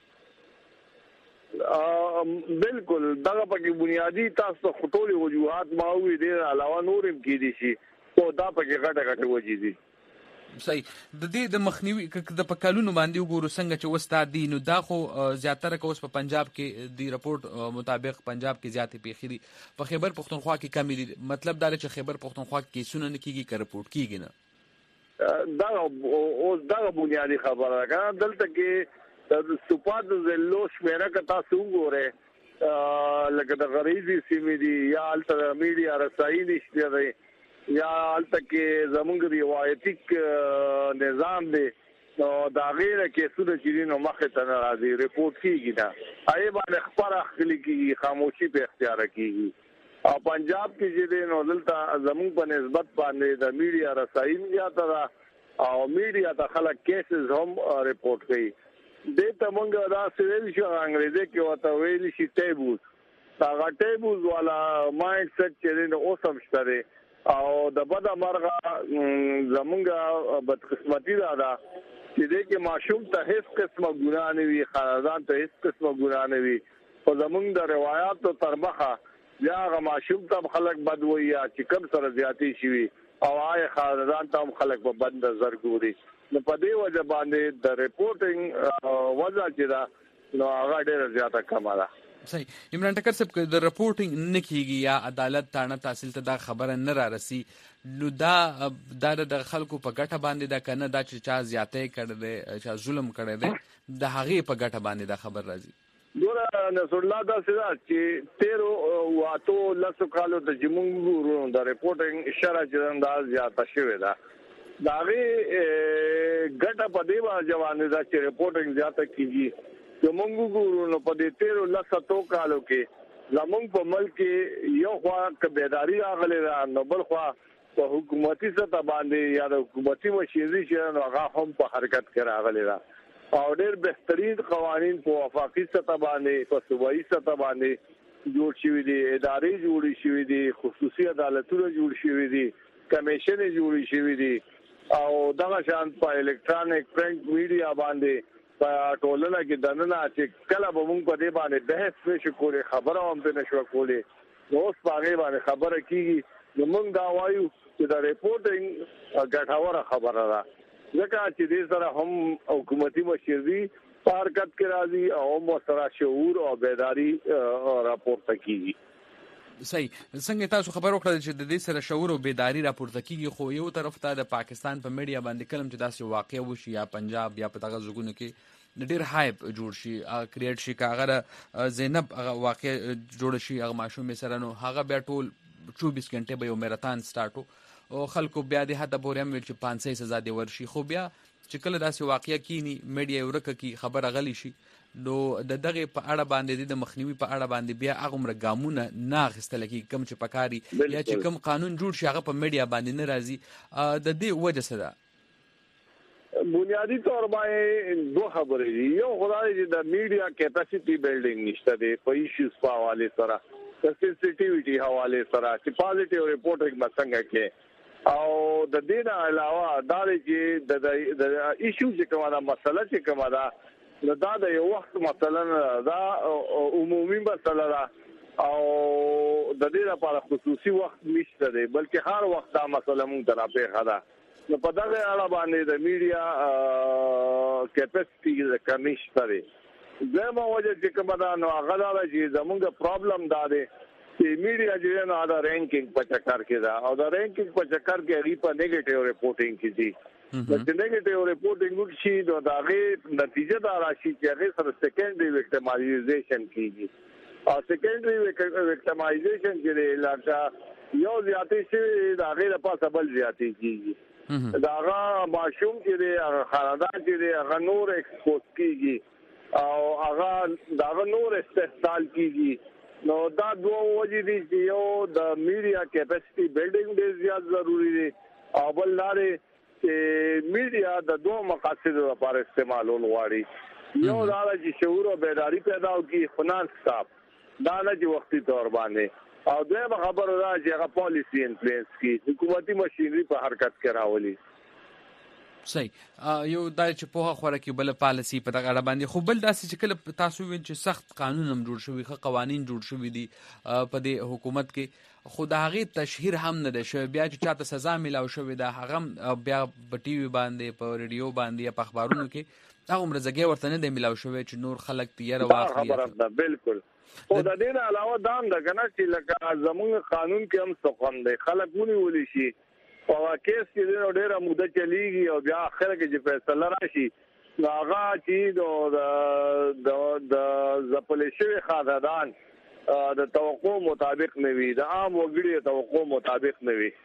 بالکل دغه پکې بنیادی تاسو ته ټولې وجوهات ما ووي، دې علاوه نور هم کېدی شي، خو دا پکې غټه وجې دي. صحیح. د دې د مخنیوي د په کلونو باندې وګورو څنګه چې اوس دا دي نو دا خو زیاتره که اوس په پنجاب کې د راپورټ مطابق پنجاب کې زیاتې پیښې دي، په خیبر پختونخوا کې کمې دي. مطلب دا دی چې خیبر پختونخوا کې کیسونه نه کېږي که راپورټ کېږي نه. دا اوس دغه بنیادي خبره ده که نه. دلته کې د سپاه د ضلعو شمېره که تاسو وګورئ لکه د غریزي سیمې دي یا هلته د میډیا رسایي نشته دی یا هلته کې زمونږ روایتي نظام دی، نو د هغې نه کیسونه چې دي نو مخې ته نه راځي، ریپورټ کېږي نه، هغې باندې خپره اخلي کېږي، خاموشي په اختیاره کېږي. او پنجاب کې چې دی نو دلته زمونږ په نسبت باندې د میډیا رسایي هم زیاته ده او میډیا ته خلک کیسز هم ریپورټ کوي. دې ته مونږ داسې ویلی شو انګریزي کې ورته ویلی شي ټیبوز. هغه ټیبوز والا مایند سیټ چې دی نو اوس هم شته دی او د بده مرغه زمونږ بدقسمتي دا ده چې دې کې ماشوم ته هیڅ قسمه ګناه نه وي، خاندان ته هیڅ قسمه ګناه نه وي، خو زمونږ د روایاتو تر مخه بیا هغه ماشوم ته هم خلک بد وایي چې کم سره زیاتې شوي او هغه خاندان ته هم خلک په بد نظر ګوري. نو په دې وجه باندې د ریپورټینګ وضع چې ده نو هغه ډېره زیاته کمه ده. صحیح. عمران ټکر صاحب که د رپورټینګ نه کېږي یا عدالت تاڼه تحصیل ته دا خبره نه رارسي نو دا د خلکو په ګټه باندې ده که نه دا چې چا زیاتی کړی دی، چا ظلم کړی دی، د هغې په ګټه باندې دا خبر راځي؟ ګوره نصر الله دا څه چې 13 واتو لاسو کالو د جمهور د ریپورټینګ اشاره چې انداز زیاته شوې ده داغه ګټه په دی باندې دا چې ریپورټینګ زیاته کیږي چې موږ ګورو نو په دې 13 لاسو کالو کې زمونږ په ملک یو خوا کبهداري راغلي ده نو بل خوا په حکومتي سطح باندې یا د حکومتي مشري چې نو هغه هم په حرکت کې راغلي ده او ډېر بهترین قوانين په وفاقي سطح باندې په صوبایي سطح باندې جوړ شوي دي ادارې جوړې شوي دي خصوصي عدالتونه جوړ شوي دي کمیشن جوړې شوي دي او دغه شان په الکترونیک پرنٹ میډیا باندې په ټولنه کې دننه چې کله به موږ په دې باندې بحث نشو کولای خبره هم نه نشو کولای نو اوس په هغه باندې خبره کیږي نو موږ دا وایو چې دا ریپورټینګ ګټوره خبره ده ځکه چې دې سره هم حکومتي مشري په حرکت کې راځي او مسره شعور او بیداری راپورته کیږي صحیح څنګه تاسو خبر وکړل چې د دې سره شعور او بیداری راپورته کیږي خو یو طرف ته د پاکستان په میډیا باندې کلم چې داسې واقع وشي یا پنجاب یا په دغه ځګونو کې ډېر هایپ جوړ شي کریټ شي کاغه زینب واقع جوړ شي هغه ماشوم سره نو هغه بیا ټول 24 غنټه به یو میراتان سٹارټو او خلکو بیا د حد پورې هم چې 500 سزا دی ورشي خو بیا چې کله داسې واقعیا کینی میډیا ورکه کی خبر غلی شي نو د دغه په اړه باندې د مخنیوي په اړه باندې بیا هغه مرګامونه نه غستل کی کم چې پکاري یا چې کم قانون جوړ شي هغه په میډیا باندې نه راځي د دې وجه سره بنیادی طور باندې دوه خبرې دي یو خدای چې د میډیا کیپاسټي بلډینګ نشته دی په ایشوز په حواله سره د سنسټیویټي حواله سره چې پازیټیو ریپورټینګ مسنګ کې او د دې نه علاوه دا چې د ایشو چې کومه دا مسله چې کومه دا دا د یو وخت مثلا دا عمومي مسله ده او د دې لپاره خصوصي وخت نشته دی بلکې هر وخت دا مسله مونږ ته راپېښه ده نو په دغه اړه باندې د میډیا کیپاسټي کمی شته دی زموږ وجه چې کومه دا نو هغه دا چې زموږ پرابلم دا دی چې میډیا چې نه دا رینکینګ په چکر کې دا او دا رینکینګ په چکر کې هغه په نیگیټیو ریپورټینګ کې دي د نیگیټیو ریپورټینګ شي دا غي نتیجه دا راشي چې هغه سره سیکنډري وکټمایزیشن کیږي او سیکنډري وکټمایزیشن کې لکه یو زیاتې شي دا غي د پاسه بل زیاتې کیږي دا هغه ماشوم چې د خاندان چې د هغه نور ایکسپوز کیږي او هغه دا نور استحصال کیږي نو دا دوه وجې دي چې یو د میډیا کیپاسټي بلډینګ ډېر زیات ضروری دی او بل لارې چې میډیا د دوه مقاصدو لپاره استعمالول غواړي یو دا چې شعور او بیداری پیدا وکړي فنانس صاحب دا نه چې وختي تور باندې او دوی خبره ده چې هغه پالیسی انفلوئنس کی حکومتي ماشينري په حرکت کې راولي صحیح یو دا چې په خوره کې بل پالیسی په دغه اړه باندې خو بل داسې چې کله تاسو وین چې سخت قانون هم جوړ شوی ښه قوانين جوړ شوی دي په دې حکومت کې خو د هغه تشهیر هم نه ده شوی بیا چې چاته سزا ملاو شوی ده هغه بیا په ټي وي باندې په ریډیو باندې په اخبارونو کې هغه مرزګي ورته نه دی ملاو شوی چې نور خلک تیار واخلي خبره ده بالکل او د دې علاوه دا هم ده کنه چې لکه زموږ قانون کې هم څه کم دی خلک ونیول شي او کیس کې ډېر موده چلیږي او بیا اخر کې چې فیصله راشي هغه چې د زپلشوي خاندان د توقع مطابق نه وي د عام وګړي توقع مطابق نه وي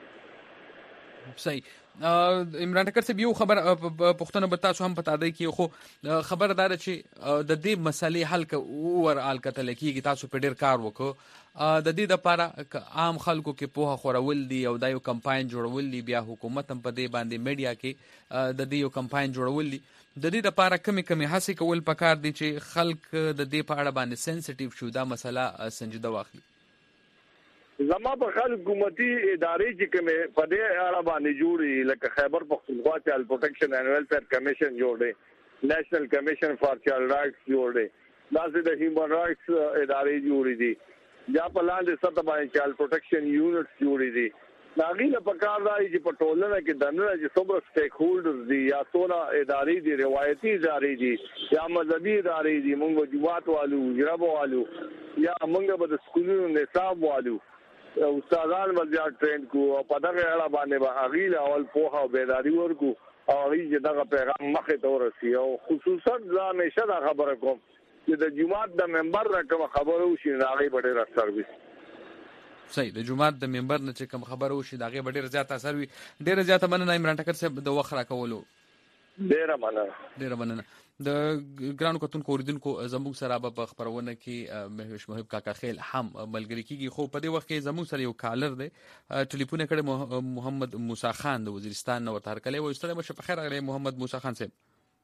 صحیح عمران ټکر صاحب یو خبر پښتنه به تاسو هم پتا دی کې خو خبردار چې د دې مسلې حل ور آل کتل کېږي تاسو په ډیر کار وکړو د دې لپاره عام خلکو کې پوهه خورول دي او دا یو کمپاین جوړول دي بیا حکومت هم په دې باندې میډیا کې د دې یو کمپاین جوړول دي د دې لپاره کمی هڅه کول پکار دي چې خلک د دې په اړه باندې سنسټیو شو دا مسله سنجیده واخلي زما په خل حکومتي ادارې چې کومه په دې اړه باندې جوړي لکه خیبر پختونخوا چایلډ پروټیکشن اینڈ ویلفیر کمیشن جوړ دی نېشنل کمیشن فار چایلډ رائټس جوړ دی داسې د هیومن رائټس ادارې جوړې دي یا په لاندې سطح باندې چایلډ پروټیکشن یونټس جوړې دي ناغینه په کار دی چې په ټولنه کې دنه چې څومره سټیک هولډرز دي یا څونه ادارې دي روایتي ادارې دي یا مذهبي ادارې دي موږ جماعت والو جرابو والو یا موږ به د سکولونو نصاب والو استادان مزيات ټرین کو او په دغه اړه باندې به اغیل اول پوها او بیداری ورکو او هغه دغه پیغام مخه ته ورسي او خصوصا ځا همیشه دا خبره کوم چې د جماعت د ممبر را کوم خبرو شي هغه به ډېر اثر وي. صحیح، د جماعت د ممبر نه چې کوم خبرو شي هغه به ډېر زیات اثر وي. ډېر زیات مننه عمران ټکر صاحب د وخت راکولو. ډېر مننه. د ګرانو کتونکو اوریدونکو زموږ سره په خبرونه کې مهوش محب کاکا خیل هم ملګری کیږي، خو په دې وخت کې زموږ سره یو کالر دی ټلیفون کړي محمد موسی خان د وزیرستان نو ورته هرکلی و. ستړی مشه په خیر راغلی محمد موسی خان صاحب.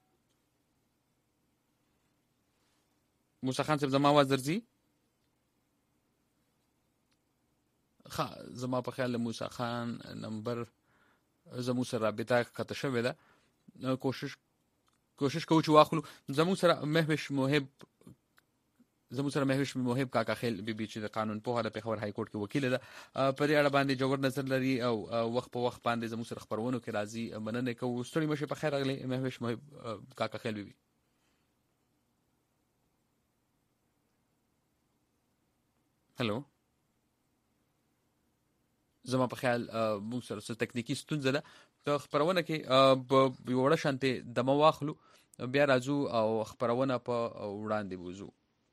موسی خان صاحب زما आवाज درځي؟ زما په خیال موسی خان نمبر زموږ سره رابطه قطع شوې ده. کوشش کوو چې واخلو. زموږ سره مهوش محب کاکا خیل بي چې د قانون په اړه په خبر های کورټ کې وکیل ده، په دې اړه باندې جوړ نظر لري او وخت په وخت باندې زموږ سره خبرونه کې راځي. مننه کوو. ستړي مشه په خیر راغلی مهوش محب کاکا خیل بي. هلو، زما په خیال موږ سره څه تکنیکی ستونزه ده. د خبرونه کې په وړه شانته د مواخلو بیا راځو او خبرونه په وړاندې بوزو.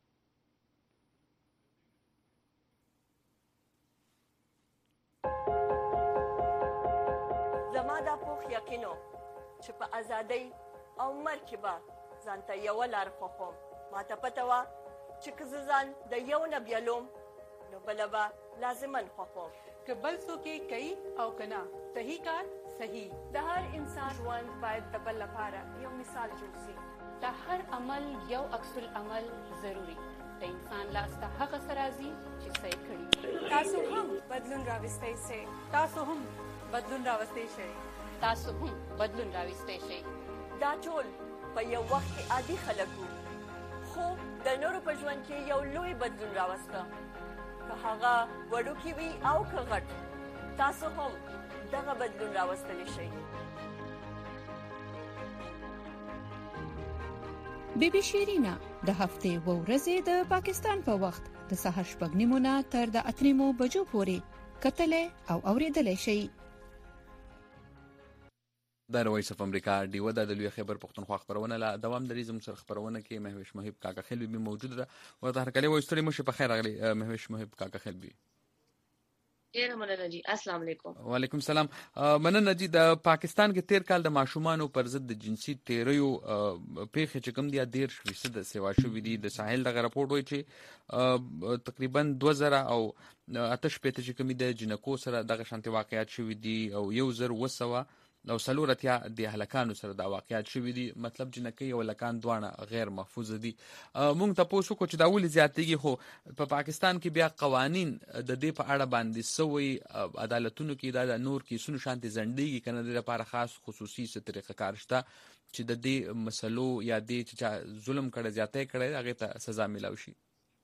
زما دا پوخ یقینو چې په ازادۍ او مرګ کې به ځانته یوه لار خوښوم. ماته پته وه چې که زه ځان د یو نه بیلوم نو بله به لازما خوښوم. که بل څوک یې کوي او که نه، صحیح کار صحیح. د هر انسان ژوند باید د بل لپاره یو مثال جوړ شي. د هر عمل یو عکس العمل ضروري. د انسان لاس ته هغه څه راځي چې څه یې کړي. تاسو هم بدلون راوستی شئ. تاسو هم بدلون راوستی شئ. تاسو هم بدلون راوستی شئ. دا ټول په یو وخت کې عادي خلک وو، خو د نورو په ژوند کې یو لوی بدلون راوسته. که هغه وړوکی وي او که غټ، تاسو هم دغه بدلون راوستلی شئ. بیبي شیرینا د هفتې و ورځې د پاکستان په وخت د سهار 6:30 نه تر د 8 بجو پورې کتلې او اوریدلې شي. د روایس اف امریکا ډیو د لوی خبر پښتونخوا خبرونه لا دوام لري. زموږ سره خبرونه کې مهوش محب کاکا خیل بي موجود ده. ورته هرکلی و. ستړي مشه په خیر راغلی مهوش محب کاکا خیل بي. ډیره مننه جی. السلام علیکم. وعلیکم السلام. مننه جی. د پاکستان کې تیر کال د ماشومانو پر ضد د جنسي تیریو پیښې چې کوم دي 13% سیوا شوې دي. د ساحل دغه راپورټ وایي چې تقریبا 2000 او 8 چې کوم د جنکو سره دغه شانتي واقعیات شوې دي او 1900 او سلورتیا د هلکانو سره د واقعیات شوې دي. مطلب جنکۍ او هلکان دواړه غیر محفوظ دي. مونږ تاسو کو چې دا ولې زیاتېږي، خو په پاکستان کې بیا قوانین د دې په اړه باندې سوی عدالتونو کې دا نور کیسونو شانتي زندګي کنه د لپاره خاص خصوصي طریقه کار شته چې د دې مسلو یا د چې ظلم کړه زیاتې کړه هغه ته سزا ملو شي.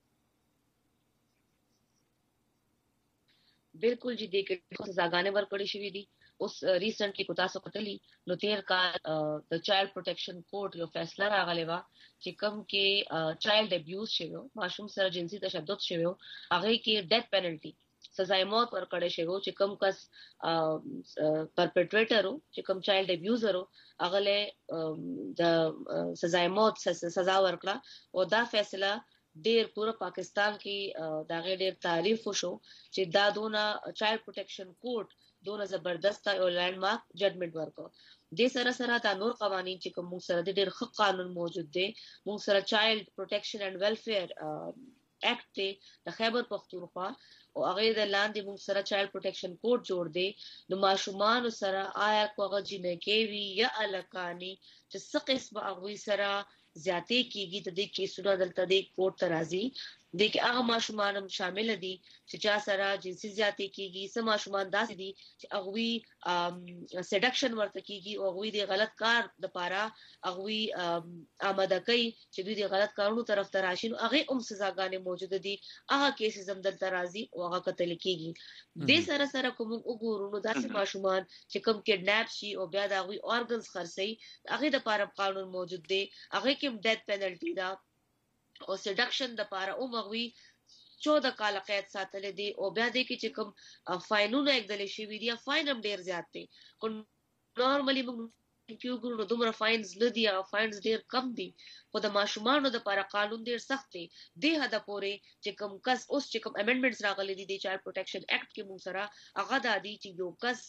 بالکل جی. دې کې سزاګانې ورکړې شوې دي. اوس ریسنټلی کو تاسو کتلی نو تیر کال د چایلډ پروټیکشن کورټ یو فیصله راغلی و چې کوم کې چایلډ ابیوز شوی، ماشوم سره جنسي تشدد شوی، هغه کې ډیث پینلټي سزای موت ورکړې شوی چې کوم کس پرپیټریټر چې کوم چایلډ ابیوزر هغه له د سزای موت سزا ورکړه. او دا فیصله ډیر پورا پاکستان کې دا ډیر تعریف وشو چې دا دونه چایلډ پروټیکشن کورټ دونه زبردست یو لینډ مارک ججمنٹ ورکو. د سره سره دا نور قوانين چې کوم سره د ډېر ښه قانون موجود دی. موږ سره چایلډ پروټیکشن اینڈ ویلفیر ایکټ دی د خیبر پختونخوا او هغه د لاندې موږ سره چایلډ پروټیکشن کوډ جوړ دی. نو ماشومان سره آیا کوغه جنکې وی یا الکانی چې څه قسم هغه سره زیاتې کیږي د دې کیسونو دلته د کوډ ترازی د کې هغه ماشومان شامل دي چې چا سره جنسي زیاتې کیږي. سم ماشومان داسې دي چې هغه سیډکشن ورته کیږي او هغه د غلط کار د پاره هغه آماده کوي چې دوی د غلط کارونو طرف ته راشي. هغه سزاګانې موجوده دي. هغه کیسې زم دلته راځي او هغه قتل کیږي. د سره سره کوم وګورو نو داسې ماشومان چې کوم کډناپ شي او بیا د هغه اورګنز خرڅي هغه د پاره قانون موجود دی. هغه کې ډیث پینلټي دا او سیډکشن د پاره او مغوي 14 کال قید ساتل دي. او بیا د کې چې کوم فاینونه اګدل شي وی دي فاین هم ډیر زیات دي. نورمالي موږ کې وګورو نو دومره فاینز نه دي او فاینز ډیر کم دي خو د ماشومانو لپاره قانون ډیر سخت دی د هدا پورې چې کوم کس اوس چې کوم امندمنټس راغلي دي د چایلډ پروټیکشن اکټ کې موږ سره هغه د دي چې یو کس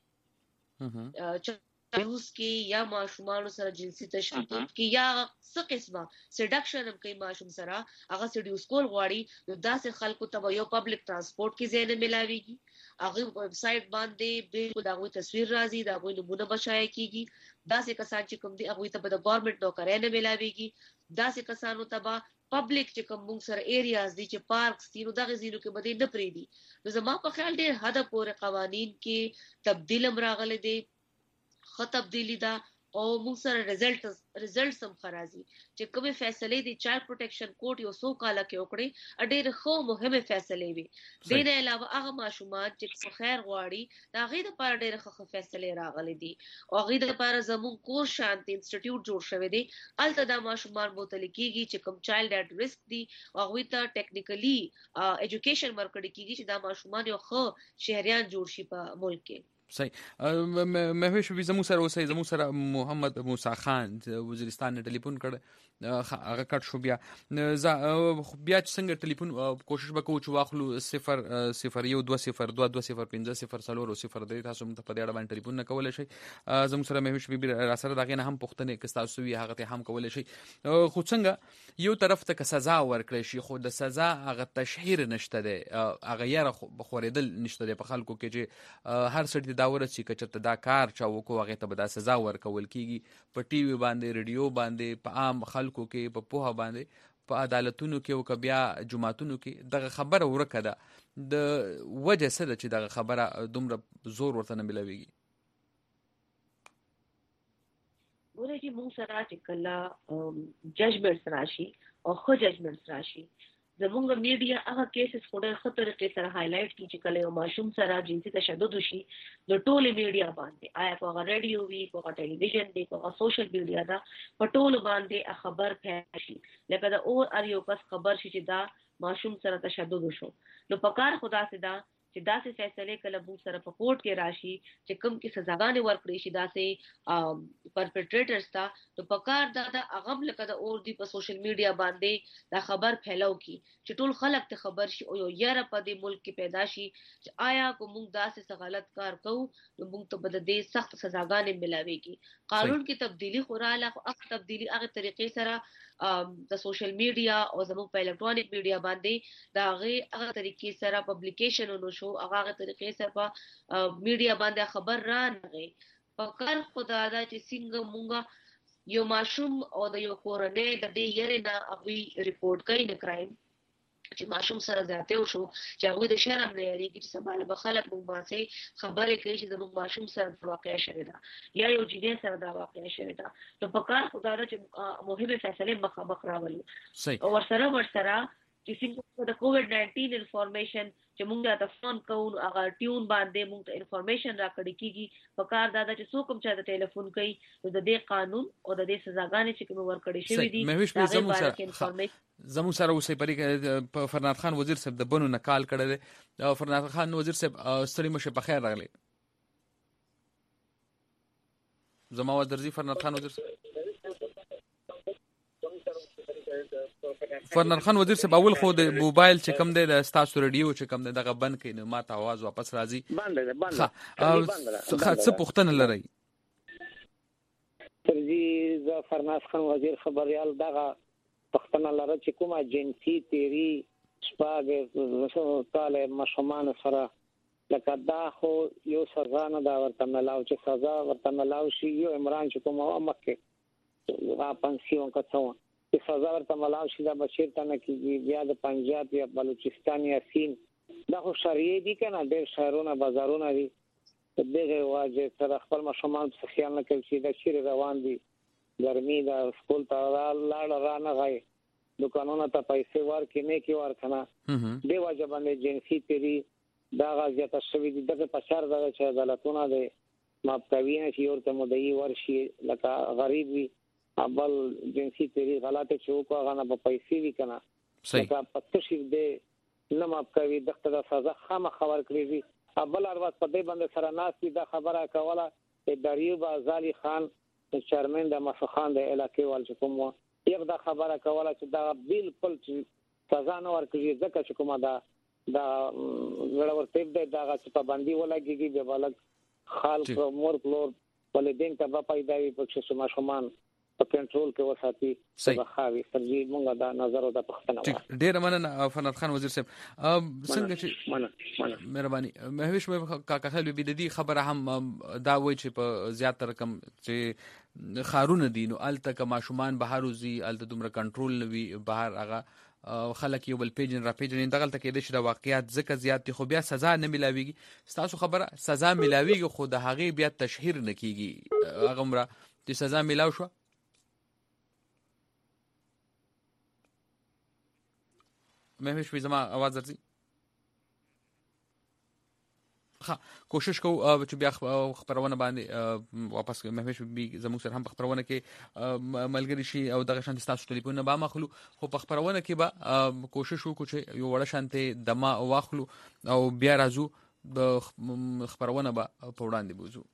روس کې یا ماشومان سره جنسي تشدد کې یا څه قسمه سډکشن هم کوي ماشوم سره هغه سډیوس کول غواړي نو داسې خلکو ته یو پبلک ترانسپورت کې ځای نه ملاويږي هغه ویب سټ باندې بالکل هغه تصویر راځي دا هغه نمونه بشای کیږي داسې کسان چې کوم دي هغه ته په ګورنمنت نوکرای نه ملاويږي داسې کسانو ته پبلک چې کوم موږ سره ایریاز دي چې پارکس دي نو دغه زینو کې بده نه پریدي نو زما په خیال ډېر حد پورې قوانين کې تبدیل راغلي دي خط تبدیلی دا او موږ سره ریزلټس هم خرازي چې کومه فیصله دي چایلډ پروټیکشن کورټ یو سو کاله کې وکړي ډېر خو مهمه فیصله وي د نه علاوه هغه ماشومان چې خیر غواړي دا غي د پر ډېر ښه فیصله راغلي دي او غي د پر زمون کور شانتي انسټیټیوټ جوړ شوی دی الته دا ماشومان بوتل کېږي چې کوم چایلډ اټ ریسک دي او غوي ته ټیکنیکلی ایجوکیشن ورکړي کېږي چې دا ماشومان یو ښه شهريان جوړ شي په ملک کې صحیح مهوش وی زمو سره محمد موسی خان وزیرستان نه ټلیفون کړ هغه کټ شو بیا چې څنګه ټلیفون کوشش وکړو چې واخلو 00120220500 تاسو هم په دې اړه باندې ټلیفون نه کولای شئ زمو سره مهوش وی را سره دغه نه هم پښتنه کې تاسو وی هغه ته هم کولای شئ خو څنګه یو طرف ته سزا ورکړي شي خو د سزا هغه تشهیر نشته دی هغه یې بخوریدل نشته دی په خلکو کې چې هر څه دا ورسې کچته دا کار چا وکړو هغه ته به دا سزا ورکول کیږي په ټي وي باندې ریډیو باندې په عام خلکو کې په پوهه باندې په عدالتونو کې او بیا جماعتونو کې دغه خبره ورکه ده د وجه څه ده چې دغه خبره دومره زور ورته نه ملويږي ګوره چې موږ سره چې کله ججمنټس راشي او خو ججمنټس راشي زمونږ میډیا هغه کیسز خو ډېر ښه طریقې سره هایلایټ کړي چې کله یو ماشوم سره جنسي تشدد وشي نو ټولې میډیا باندې آیا په هغه ریډیو وي په هغه ټلویزیون دی په هغه سوشل میډیا دا په ټولو باندې خبر پېښ شي لکه دا اور یو کس خبر شي چې دا ماشوم سره تشدد وشو نو په کار خدا سي دا چې داسې فیصله کله موږ سره په کورټ کې راشي چې کوم کې سزاګانې ورکړي شي داسې پرپیټریټرز ته نو په کار دا هغه لکه د اور دی په سوشل میډیا باندې دا خبر پھیلاو کی چې ټول خلک ته خبر شي او یاره په دې ملک کې پیدا شي چې آیا کوم موږ داسې غلط کار کوو نو موږ ته بد دې سخت سزاګانې ملاويږي قانون کې تبدیلی خوراله خو هغه تبدیلی هغه طریقې سره د سوشل میډیا او زموږ په الکترونیک میډیا باندې دا هغه طریقې سره پبلیکیشن نو شو هغه طریقې سره په میډیا باندې خبر را نغی په کار خدا دا چې څنګه مونږه یو ماشوم او د یو کورنۍ د دې یری نه هغه ریپورت کوي نه کرایم چې ماشوم سره ذاته وشو چې هغه د شرم نه لري چې سماله بخلک مونږ باندې خبرې کوي چې زموږ ماشوم سره واقع شوی دا یا یو جنې سره دا واقع شوی دا نو په کار خدا را چې مهمه فیصله مخابخ راولي او ورسره چې څنګه د کووډ-19 انفارمیشن چې موږ ته فون کوو هغه ټیون باندې موږ ته انفارمیشن راکړي کیږي په کار دا چې څوک هم چا ته ټلیفون کوي نو د دې قانون او د دې سزاګانې چې کوم ورکړي شوی دي زمو سره اوسې پرې فرناد خان وزیر صاحب د بنو نقال کړل او فرناد خان وزیر صاحب ستړي مشه په خیر راغلی زما وزیر فرناد خان وزیر فرنان خان وزیر صاحب اول خو د موبایل چې کم دی د ستاسو ریډیو چې کم دی دغه بند کړي نو ماته आवाज واپس راځي بند څه پوښتنه لري ترجی ز فرنان خان وزیر خبريال دغه پښتنه لره چې کومه جنسي تیری شپږ کاله مشمان سره لکه دا خو یو سزا نه دا ورته ملاو چې سزا ورته ملاو شي یو عمران چې کومه مکه را پنسیون کڅو چې سزا ورته ملاو شي دا بشیر ته نه کیږي بیا د پنجاب یا بلوچستان یا سین دا خو شریعه دي کنه ډېر شهرونه بازارونه دي دغه واجب سره خپل مشمان په خیال نه کوي چې دا شیر روان دي ګرمي دا سکول ته لاړ را نه غي دکانونو ته پیسې ورکې نه کی ورکنه دی واجب باندې جنسي تیری دا غاځه تشوي دغه پشار دا چې عدالتونه دي ماپ کوي نه چې ورته مدعي ورشي لکه غریب وي ابل جنسي تیری غلطه چوکو غنه په پیسې وی کنه لکه پتشیر دې نه ماپ کوي دغه د سزا خامه خبر کړی ابل اروات په دې باندې سره ناس دا خبره کوله چې دریو بازالي خان چیرمن د مشخان د علاقې وال چې کوم یو دا خبره کوله چې دا بالکل سزا نه ورکړي ځکه چې کومه دا ورته د دغه پابندي ولګيږي د بلک خلک مور پلور ولدین ته په پیداوي پکې سم شومان په کنټرول کې وساتي بخاوي ترجیح مونږه دا نظر او د پښتنه ډیر مننه فناد خان وزیر صاحب څنګه چې مهرباني مهوش کاکا خیل بي د دې خبره هم دا وایي چې په زیات رقم چې خارونه دي نو الته کما شومان بهر وزي الته دومره کنټرول نوي بهر هغه خلک یو بل پیجن را پیجن دغه ته کې د شي د واقعیت ځکه زیات خو بیا سزا نه ملاويږي تاسو خبره سزا ملاويږي خو د هغه بیا تشهیر نه کیږي هغه مره چې سزا ملاو شو مهوش وی زما आवाज درځي ها کوشش کو چې بیا خبرونه باندې واپس مهوش بي زموږ سره هم خبرونه کې ملګری شي او دغه شان تاسو ټلیفون نه با مخلو خو په خبرونه کې به کوشش وکړو چې یو وړ شانته دما واخلو او بیا راځو د خبرونه به په وړاندې بوزو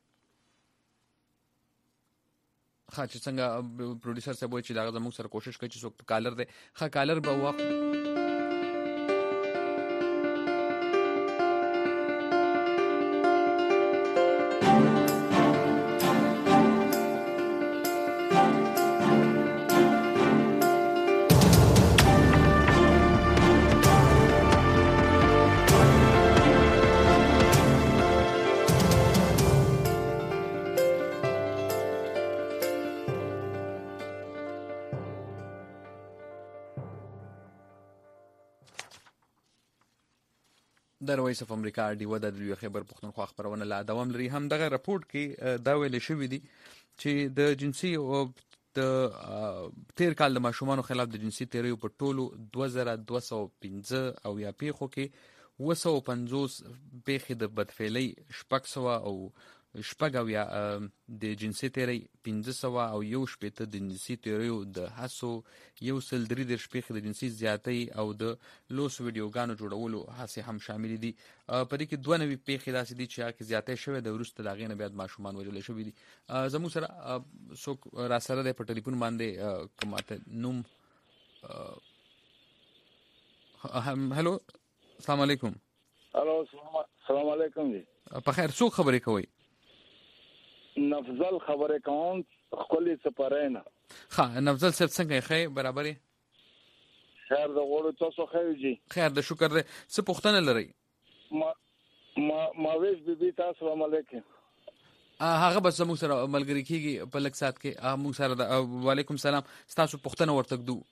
خا چې څنګه پروډوسر صاحب چې دغه زموږ سره کوشش کوي چې څوک کالر دی خا کالر به واخلو د رويس اف امریکا ډیو د خیبر پختونخوا خبرونه لا دوام لري هم دغه راپورټ کې دا ویل شوی دی چې د جنسي او د تیر کال د ماشومانو خلاف د جنسي تیریو په ټولو 2215 او یا پیښو کې 250 پیښې د بدفعلی 600 او شپږ یا د جنسي تیری 1500 او یو شپږ د جنسي تیریو د هڅو یو سل درې د شپږ د جنسي زیاتۍ او د لوس ویډیوګانو جوړولو هڅې هم شامل دي په دې کې 92 پیښې داسې دي چې هغه زیاتې شوې د ورسته لاغې نه بیا ماشومان وجل شوې دي زموږ سره څوک را سره د په ټلیفون باندې کومه نوم هلو السلام علیکم الو السلام علیکم جی په خیر څوک خبرې کوي نفضل خبره کوم خپل سپارینه ها نفضل صاحب څنګه ښه برابرې خیر د غوړو تاسو خیر جی خیر د شکر دې څه پوښتنه لري ما ویش بي تاسو السلام علیکم هغه بس زموږ سره ملګری کیږي په لک سات کې موږ سره وعلیکم السلام تاسو پوښتنه ورته کړو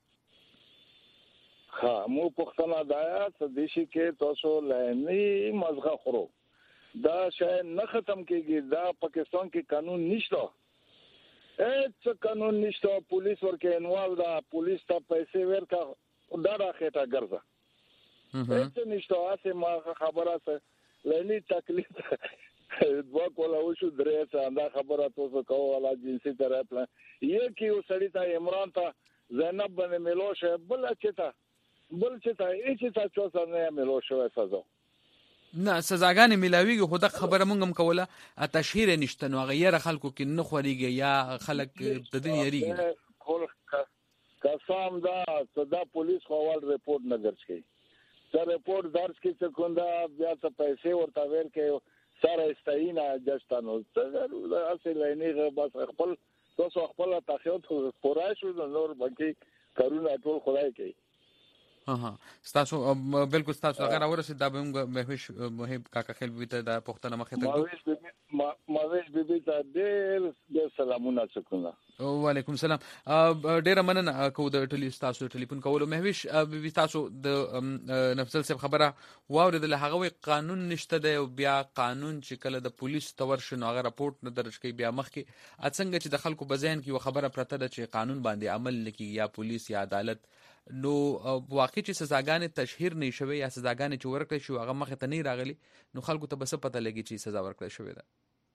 ها مو پوښتنه دایا څه دیشي کې تاسو لانی مزغه خورو دا شاید نه ختم کیږي دا پاکستان کې قانون نشته هیڅ قانون نشته پولیس ورکه انوال دا پولیس ته پیسې ورکا دا راخېټه ګرځه هیڅ نشته اسه ما خبره سره لنی تکلیف دوا کولا وشو درې څه دا خبره تاسو کوله جنسي طرف یې کې وسړی ته عمران ته زینب باندې ملوشه بل چتا هیڅ څه څه نه ملوشه سزا نه سزاګانې ملاویږي خو دا خبره مونږ هم کوله تشهیر نشته نو غیر خلکو کې نه خوريږي یا خلک د دې یریږي قسم دا پولیس خپل ریپورت نه درج کړي څه ریپورت درج کړي څه کوندا بیا څه پیسې ورته ور کې سره استعینه جستانو څه اصل نه بس خپل تاسو خپل تخیط پورا شو نور باقي کارونه ټول خدای کوي ها تاسو بالکل تاسو هغه راورسید دا به مهوش محب کاکا خیل بیت دا پښتنه مخه ته ماویش بیبي ته ډېر سلامونه څکونه وعلیکم السلام ډېر مننه کو د تاسو ټلیفون کولو مهوش بیبي تاسو د نفسل صاحب خبره واوریدل هغه قانون نشته دی بیا قانون چې کله د پولیس تور شنو هغه راپورټ نه درج کوي بیا مخ کې څنګه چې د خلکو بزین کې خبره پرته ده چې قانون باندې عمل نکي یا پولیس یا عدالت نو واقعي چې سزاګانې تشهیر نه شوي یا سزاګانې چې ورکړې شو هغه مخه ته نه راغلي نو خلکو ته بس پته لګي چې سزا ورکړې شوې ده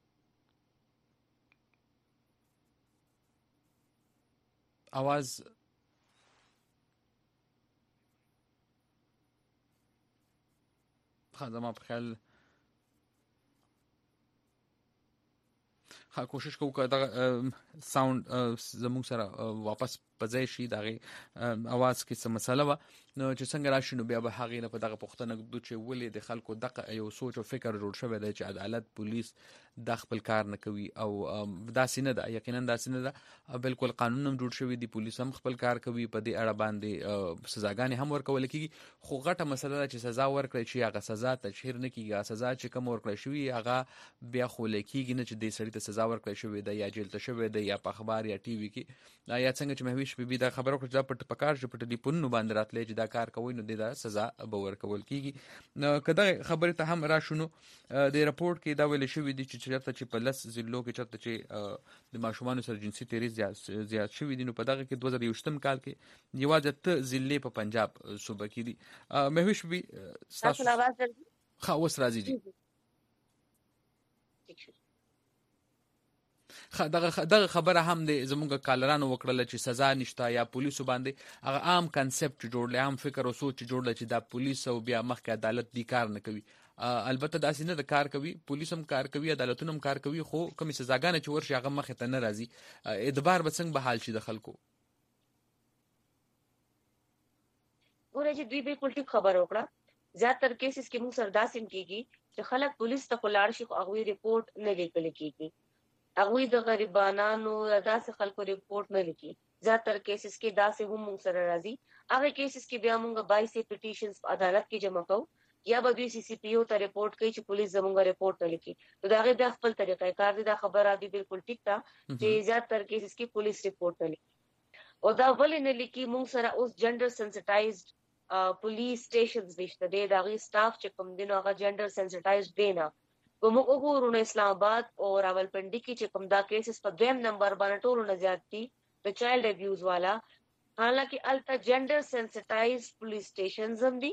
आवाज خدمه په خیال ها کوشش کوو دا ساوند زموږ سره واپس پځای شي دا اواز کې څه مسله و نو چې څنګه راشي نو بیا به هغه نه په دغه پښتنه د چې ولې د خلکو دغه یو سوچ او فکر جوړ شوی دی چې عدالت پولیس د خپل کار نه کوي او دا سینه ده یقینا دا سینه ده بالکل قانون هم جوړ شوی دی پولیس هم خپل کار کوي په دې اړه باندې سزاګانې هم ورکول کیږي خو غټه مسله ده چې سزا ورکړي چې هغه سزا تشهیر نه کیږي سزا چې کوم ورکړي شوی هغه بیا خو لیکيږي نه چې د سړي ته سزا ورکړي شوی دی یا جیل ته شوی دی یا په اخبار یا ټي وي کې یا څنګه چې مهویش بیبي دا خبره کړه چې په پکار چې په ټلیفون باندې راتلې چې دا کار کوي نو د سزا به ورکول کیږي نو کدا خبره ته هم را شنو د راپورټ کې دا ویل شوی دی چې چرته چې په لس ضلعو کې چرته چې د ماشومان سره جنسي تیری زیات شوی دي نو په دغه کې 2023 کال کې یوازې ته ضلع په پنجاب صوبه کې دي مهویش بي تاسو خاص راځي جی دغه خبره هم د زموږ کالرانو وکړل چې سزا نشته یا پولیسو باندې هغه عام کنسپټ جوړل عام فکر او سوچ جوړل چې دا پولیس او بیا مخکې عدالت دی کار نه کوي البته دا سینه د کار کوي پولیس هم کار کوي عدالتونه هم کار کوي خو کوم سزاګانې چې ورشي هغه مخې ته نه راځي اعتبار به څنګه به حال شي د خلکو ورته چې دوی بالکل ټیک خبر وکړه زیاتره کیسز کې موږ سرداسین کیږي چې خلک پولیس ته خلاړ شي خو هغه ریپورت نه لیکل کیږي هغه د غریبانو داسې خلکو ریپورت نه لیکي زیاتره کیسز کې داسې هم موږ سره راځي هغه کیسز کې بیا موږ 22 پټیشنز عدالت کې جمع کوو یا به دوی سی سی پی او ته ریپورت کوي چې پولیس زموږ ریپورت نه لیکي نو دا غي د خپل طریقې کار دي دا خبره دي بالکل ټیک ده چې زیاتره کیسز کې پولیس ریپورت نه لیکي او دا ولې نه لیکي موږ سره اوس جندر سنسټایزډ پولیس سټیشنز نشته دي دا غي سټاف چې کوم دي نو هغه جندر سنسټایزډ دی نه کوم وګورو اسلام آباد او راولپنډي کې چې کوم دا کیسز په دویم نمبر باندې ټولو نه زیات دي د چایلډ ابیوز والا حالانکه الته جندر سنسټایز پولیس سټیشنز هم دي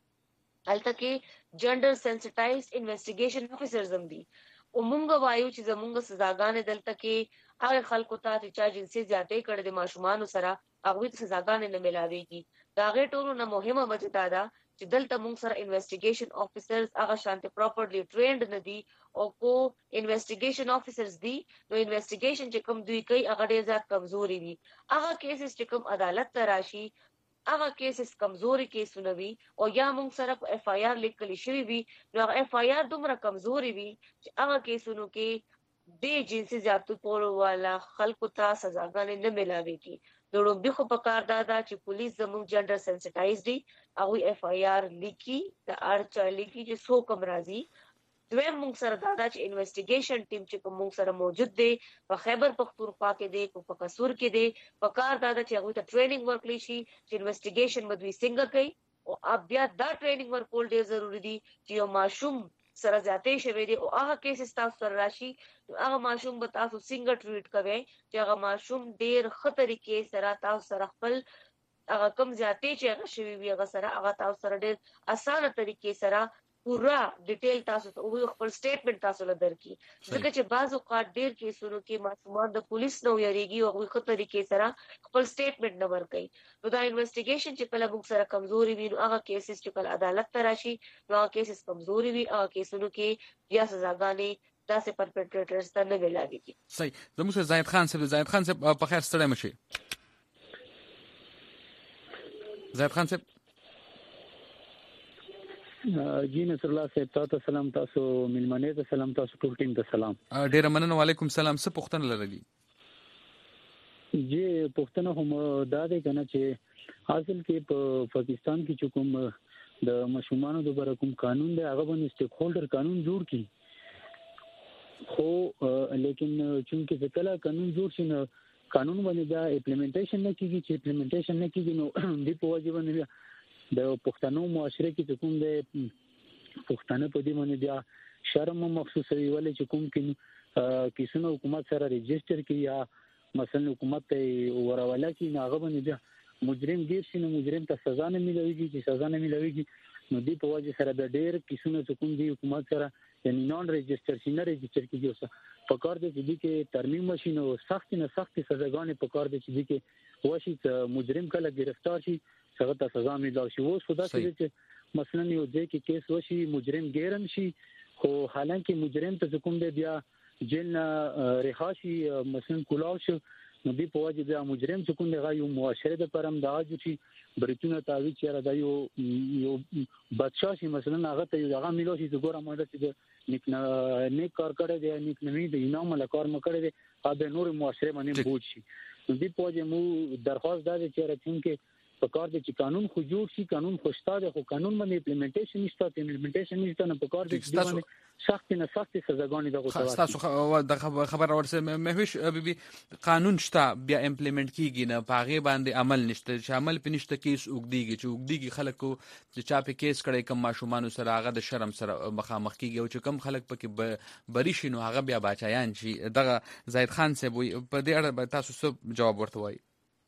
الته کې جندر سنسټایز انویسټیګیشن افیسرز هم دي او مونږ وایو چې زمونږ سزاګانې دلته کې هغه خلکو ته چې جنسي زیاتې کړې د ماشومان سره هغه ته سزاګانې نه ملاويږي دا غي ټولو نه مهمه وجه دا چې دلته موږ سره انویسټیګیشن افیسرز هغه شانتي پراپرلی ټرینډ نه دي او کو انویسټیګیشن افیسرز دي نو انویسټیګیشن چې کوم دوی کوي هغه ډیر زیات کمزوري وي هغه کیسز چې کوم عدالت ته راشي هغه کیسز کمزوري کیسونه وي او یا موږ سره اف آی آر لیکل شوی وي نو هغه اف آی آر دومره کمزوري وي چې هغه کیسونو کې د جنسي زیاتو والا خلکو ته سزاګانې نه ملاويږي نو به خو په کار دا چې پولیس زموږ جندر سنسټایز دي هغه اف آی آر لیکي د ارچا لیکي چې سو کم راځي دوی موږ سره دا چې انویسټیګیشن ټیم چې موږ سره موجود دی په خیبر پختونخوا کې دی په قصور کې دی په کار دا چې هغه ته ټریننګ ورکړي شي چې انویسټیګیشن مدوي څنګه کوي او بیا دا ټریننګ ورکول ډیر ضروری دی چې یو ماشوم سره ذاتې شوی دی او هغه کیسز تاسو سره راشي هغه ماشوم به تاسو څنګه ټریټ کوئ چې هغه ماشوم ډیر خطرې کې سره تاسو سره خپل هغه کم ذاتې چې هغه شوی وي هغه سره هغه تاسو سره ډیر اسانه طریقې سره پورا ډیټیل تاسو ته او خپل سټیټمنټ تاسو له درکې ځکه چې بعض اوقات ډیر کیسونو کې ماشومان د پولیس نو یریږي او خپل طریقې سره خپل سټیټمنټ نه ورکوي نو دا انویسټیګیشن چې کله موږ سره کمزوري وي نو هغه کیسز چې کله عدالت ته راشي نو هغه کیسز کمزوري وي هغه کیسونو کې بیا سزاګانې داسې پرپیټریټرز ته نه ملاويږي صحیح زموږ زاهد خان صاحب په خیر ستړی مشي زاهد خان صاحب جی نصر الله صاحب تاسو سلام تاسو ملمنه ته سلام تاسو ټول ټیم ته سلام ډیر مننه وعلیکم سلام څه پوښتنه لرئ جی پوښتنه هم دا ده کنه چې حاصل کې په پاکستان کې کوم د مشرومانو د بر کوم قانون دی هغه باندې سټیک هولډر قانون جوړ کی خو لیکن چونکه کله قانون جوړ شي نو قانون باندې دا امپلیمنټیشن نه کیږي چې امپلیمنټیشن نه کیږي نو دی په واجب نه د پښتنو معاشره کې کوم د پښتنه په دې باندې بیا شرم مخصوص ویل چې کوم کې کیسونه حکومت سره ريجستره کی یا مثلا حکومت ته وروله کې هغه باندې بیا مجرم ګیر شي نو مجرم ته سزا نه ملويږي چې سزا نه ملويږي نو دی په وجه سره د ډېر کیسونه چې کوم دی حکومت سره یعنی نون ريجستر شي نه ريجستر کیږي اوس په کار دې چې ترمیم ماشين او سخت سزاګانې په کار دې چې واشي چې مجرم کله گرفتار شي څنګه ته سزا ملو شي وو خدا چې مثلا یو ځکه کیس وشي مجرم ګیرن شي خو حالانکه مجرم ته کوم دی بیا جن رخاشي مثلا کولاو شو نو دی په وجه د مجرم چې کوم دغه یو معاشره د پرم د اجو چې بریتونه تاوی چې را د یو بادشاہي مثلا هغه ته یو هغه ملو چې ګوره ماده چې نیک کار کړی دی نیک نوی د انعام له کار مکړی دی هغه نور معاشره باندې بوج شي دی په وجه مو درخواست ده چې راځم کې په کار دي چې قانون خو جوړ شي قانون خوشتا ده خو قانون باندې امپلیمنټیشن نشته نه په کار دي چې سخت نه سخت سزاګانې دغه تاسو د خبر ورسره مهوش بيبي قانون شته بیا امپلیمنټ کیږي نه پاغه باندې عمل نشته شامل پنيشته کیس وګديږي خلکو چې چا په کیس کړي کم ماشومان سره هغه د شرم سره مخامخ کیږي او چې کم خلک پکې بری شي نو هغه بیا بچایان شي دغه زید خان صاحب په دې اړه تاسو څه جواب ورته وایي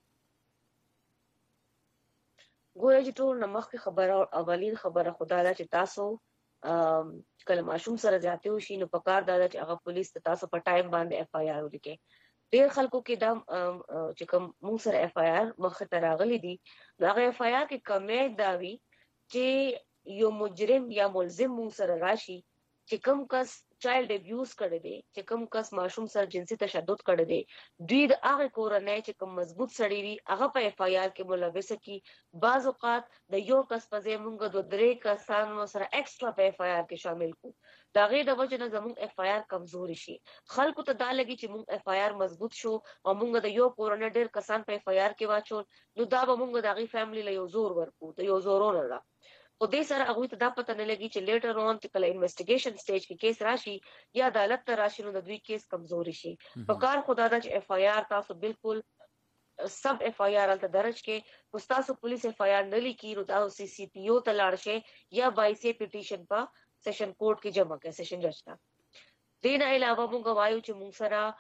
ګوره چې ټول نمخ کې خبره او اولین خبره خدا دا چې تاسو کله ماشوم سره ځاتې وشي نو په کار دا چې هغه پولیس ته تاسو په ټایم باندې اف آی آر ولیکي ډېر خلکو کې دا چې کوم موږ سره اف آی آر مخ ته راغلي دي دا اف آی آر کې کمې دا وی چې یو مجرم یا ملزم موږ سره راشي چې کوم کس چایلډ ابیوز کړی دی چې کوم کس ماشوم سره جنسي تشدد کړی دی دوی د هغه کورنۍ چې کوم مضبوط سړی وي هغه په اف آی آر کې ملوث کی بعض اوقات د یو کس په ځای موږ د درې کسانو سره ایکسترا په اف آی آر کې شامل کو دا غي د وجه نه زموږ اف آی آر کمزوري شي خلکو ته دا لګي چې موږ اف آی آر مضبوط شو او موږ د یو کورنۍ ډېر کسان په اف آی آر کې واچول نو دا به موږ د غي فیملی له یو زور ورکو د یو زورونه را او دې سره هغه ته دا پته نه لګي چې لیټر اون چې کله انویسټیګیشن سټیج کې کیس راشي یا عدالت ته راشي نو د دوی کیس کمزوري شي په کار خدا دا چې اف آی آر تاسو بالکل سب اف آی آر ته درج کې تاسو پولیس اف آی آر نه لیکي نو دا سی سی پی او ته لاړ شي یا بایسي پټیشن په سیشن کورټ کې جمع کړئ سیشن جج ته دین علاوه موږ وایو چې موږ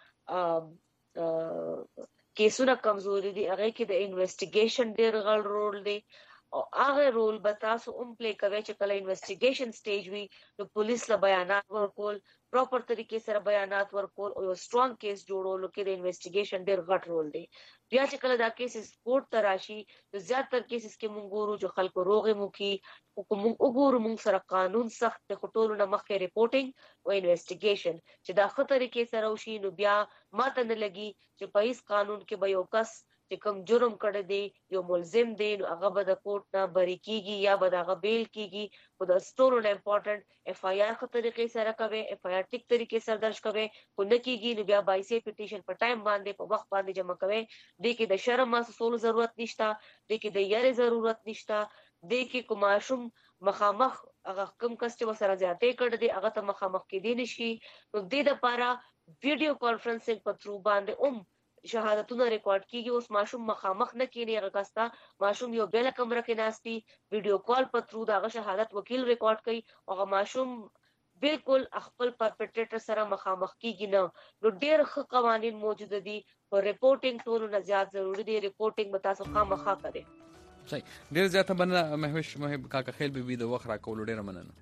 سره کیسونه کمزوري دي هغه کې د انویسټیګیشن ډېر غړ رول دی او هغه رول به تاسو پلی کوي چې کله انویسټیګیشن سټیج وي نو پولیس له بیانات ورکول پراپر طریقې سره بیانات ورکول او یو سترونګ کیس جوړولو کې د انویسټیګیشن ډېر غټ رول دی بیا چې کله دا کیسز کورټ ته راشي نو زیاتره کیسز کې موږ ګورو چې خلکو روغې موکي حکومت وګورو موږ سره قانون سخت د خټولو نه مخکې ریپورټینګ او انویسټیګیشن چې دا ښه طریقې سره وشي نو بیا ماته نه لګي چې په هیڅ قانون کې به یو کس چې کوم جرم کړی دی یو ملزم دی نو هغه به د کورټ نه بری کیږي یا به هغه بیل کیږي خو د ستورو نه امپورټنٹ اف آی آر ښه طریقې سره کوي اف آی آر ټیک طریقې سره درج کوي خو نه کیږي نو بیا بایسي پټیشن په ټایم باندې په وخت باندې جمع کوي د کې د شرم محسوسولو ضرورت نشته د کې د یاري ضرورت نشته د کې کوماشم مخامخ هغه کوم کس چې وسره زیاتې کړی دی هغه ته مخامخ کېدی نشي نو د لپاره ویډیو کانفرنسینګ په تھرو باندې شهادتونه ریکارډ کیږي اوس ماشوم مخامخ نه کینی هغه کستا ماشوم یو بل کمره کې ناشتي ویډیو کال په تھرو دا شهادت وکیل ریکارډ کوي هغه ماشوم بالکل خپل پرپټریټر سره مخامخ کیږي نه نو ډېر ښه قوانين موجود دي او ریپورټینګ ټول نه زیات ضروری دی ریپورټینګ به تاسو خامخا کړئ صحیح ډېر زیاته مننه مهوش محب کاکا خیل بيبي د وخت را کول ډېر مننه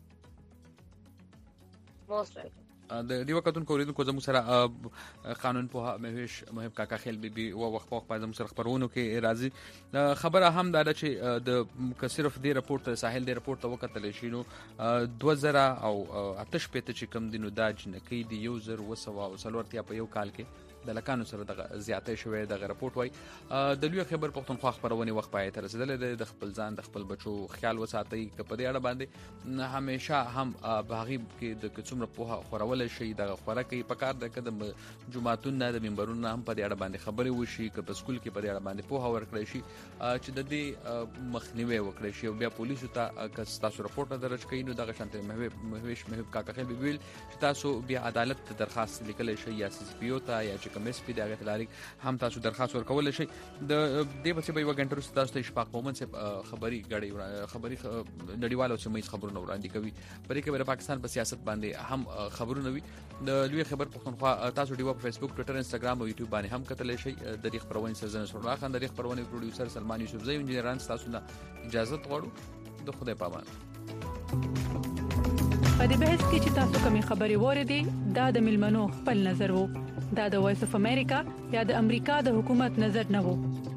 موست ویلکم د دیو کتون کوریدونکو زموږ سره قانون په مهوش محب کاکا خیل بيبي او وخت په وخت زموږ سره خبرونه کې راځي خبره هم دا چې د صرف د رپورت ساحل د رپورت وکتل شي نو 2000 او آتش پته چې کم دینو دا جنکی دی یوزر وسو او سلورتیا په یو کال کې د لکانو سره د زیاتې شوې د رپورت وای د لوی خبر پښتونخوا خبرونه وخت پای تر رسیدل د خپل ځان د خپل بچو خیال وساتي ک په دې اړه باندې همیشه هم باغی کې د څومره په خورول شي د خوراک په کار د قدم جمعهتون د منبرونو هم په دې اړه باندې خبرې وشي ک په سکول کې په دې اړه باندې په ورکړی شي چې د دې مخنیوي وکړي شي او بیا پولیسو ته ک تاسو رپورټ درج کړئ نو دغه شانته مهوش محب کاکا خیل بيبي چې تاسو بیا عدالت ته درخواست لیکل شي یا سی پی او ته یا کوم اس پی دغه تلاري هم تاسو درخواست ورکول شي د دې په څیر یو غنټه وروسته تاسو ته اشفاق مومن صاحب خبري غړي خبري نړیوالو سیمې خبرونه وړاندې کوي پرې کې د پاکستان په سیاست باندې هم خبرونه وي د لوی خبر پښتونخوا تاسو ډیو په فیسبوک ټوئیټر انستګرام او یوټیوب باندې هم کتل شي د دې خبرونه سره سره الله خان د دې خبرونه پروډوسر سلمان یوسف زئی انجینران تاسو نه اجازه غواړو د خدای پامان په دې بحث کې چې تاسو کومې خبرې وریدي دا د ملمنو خپل نظر وو دا د وایس اف امریکا یا د امریکا د حکومت نظر نه وو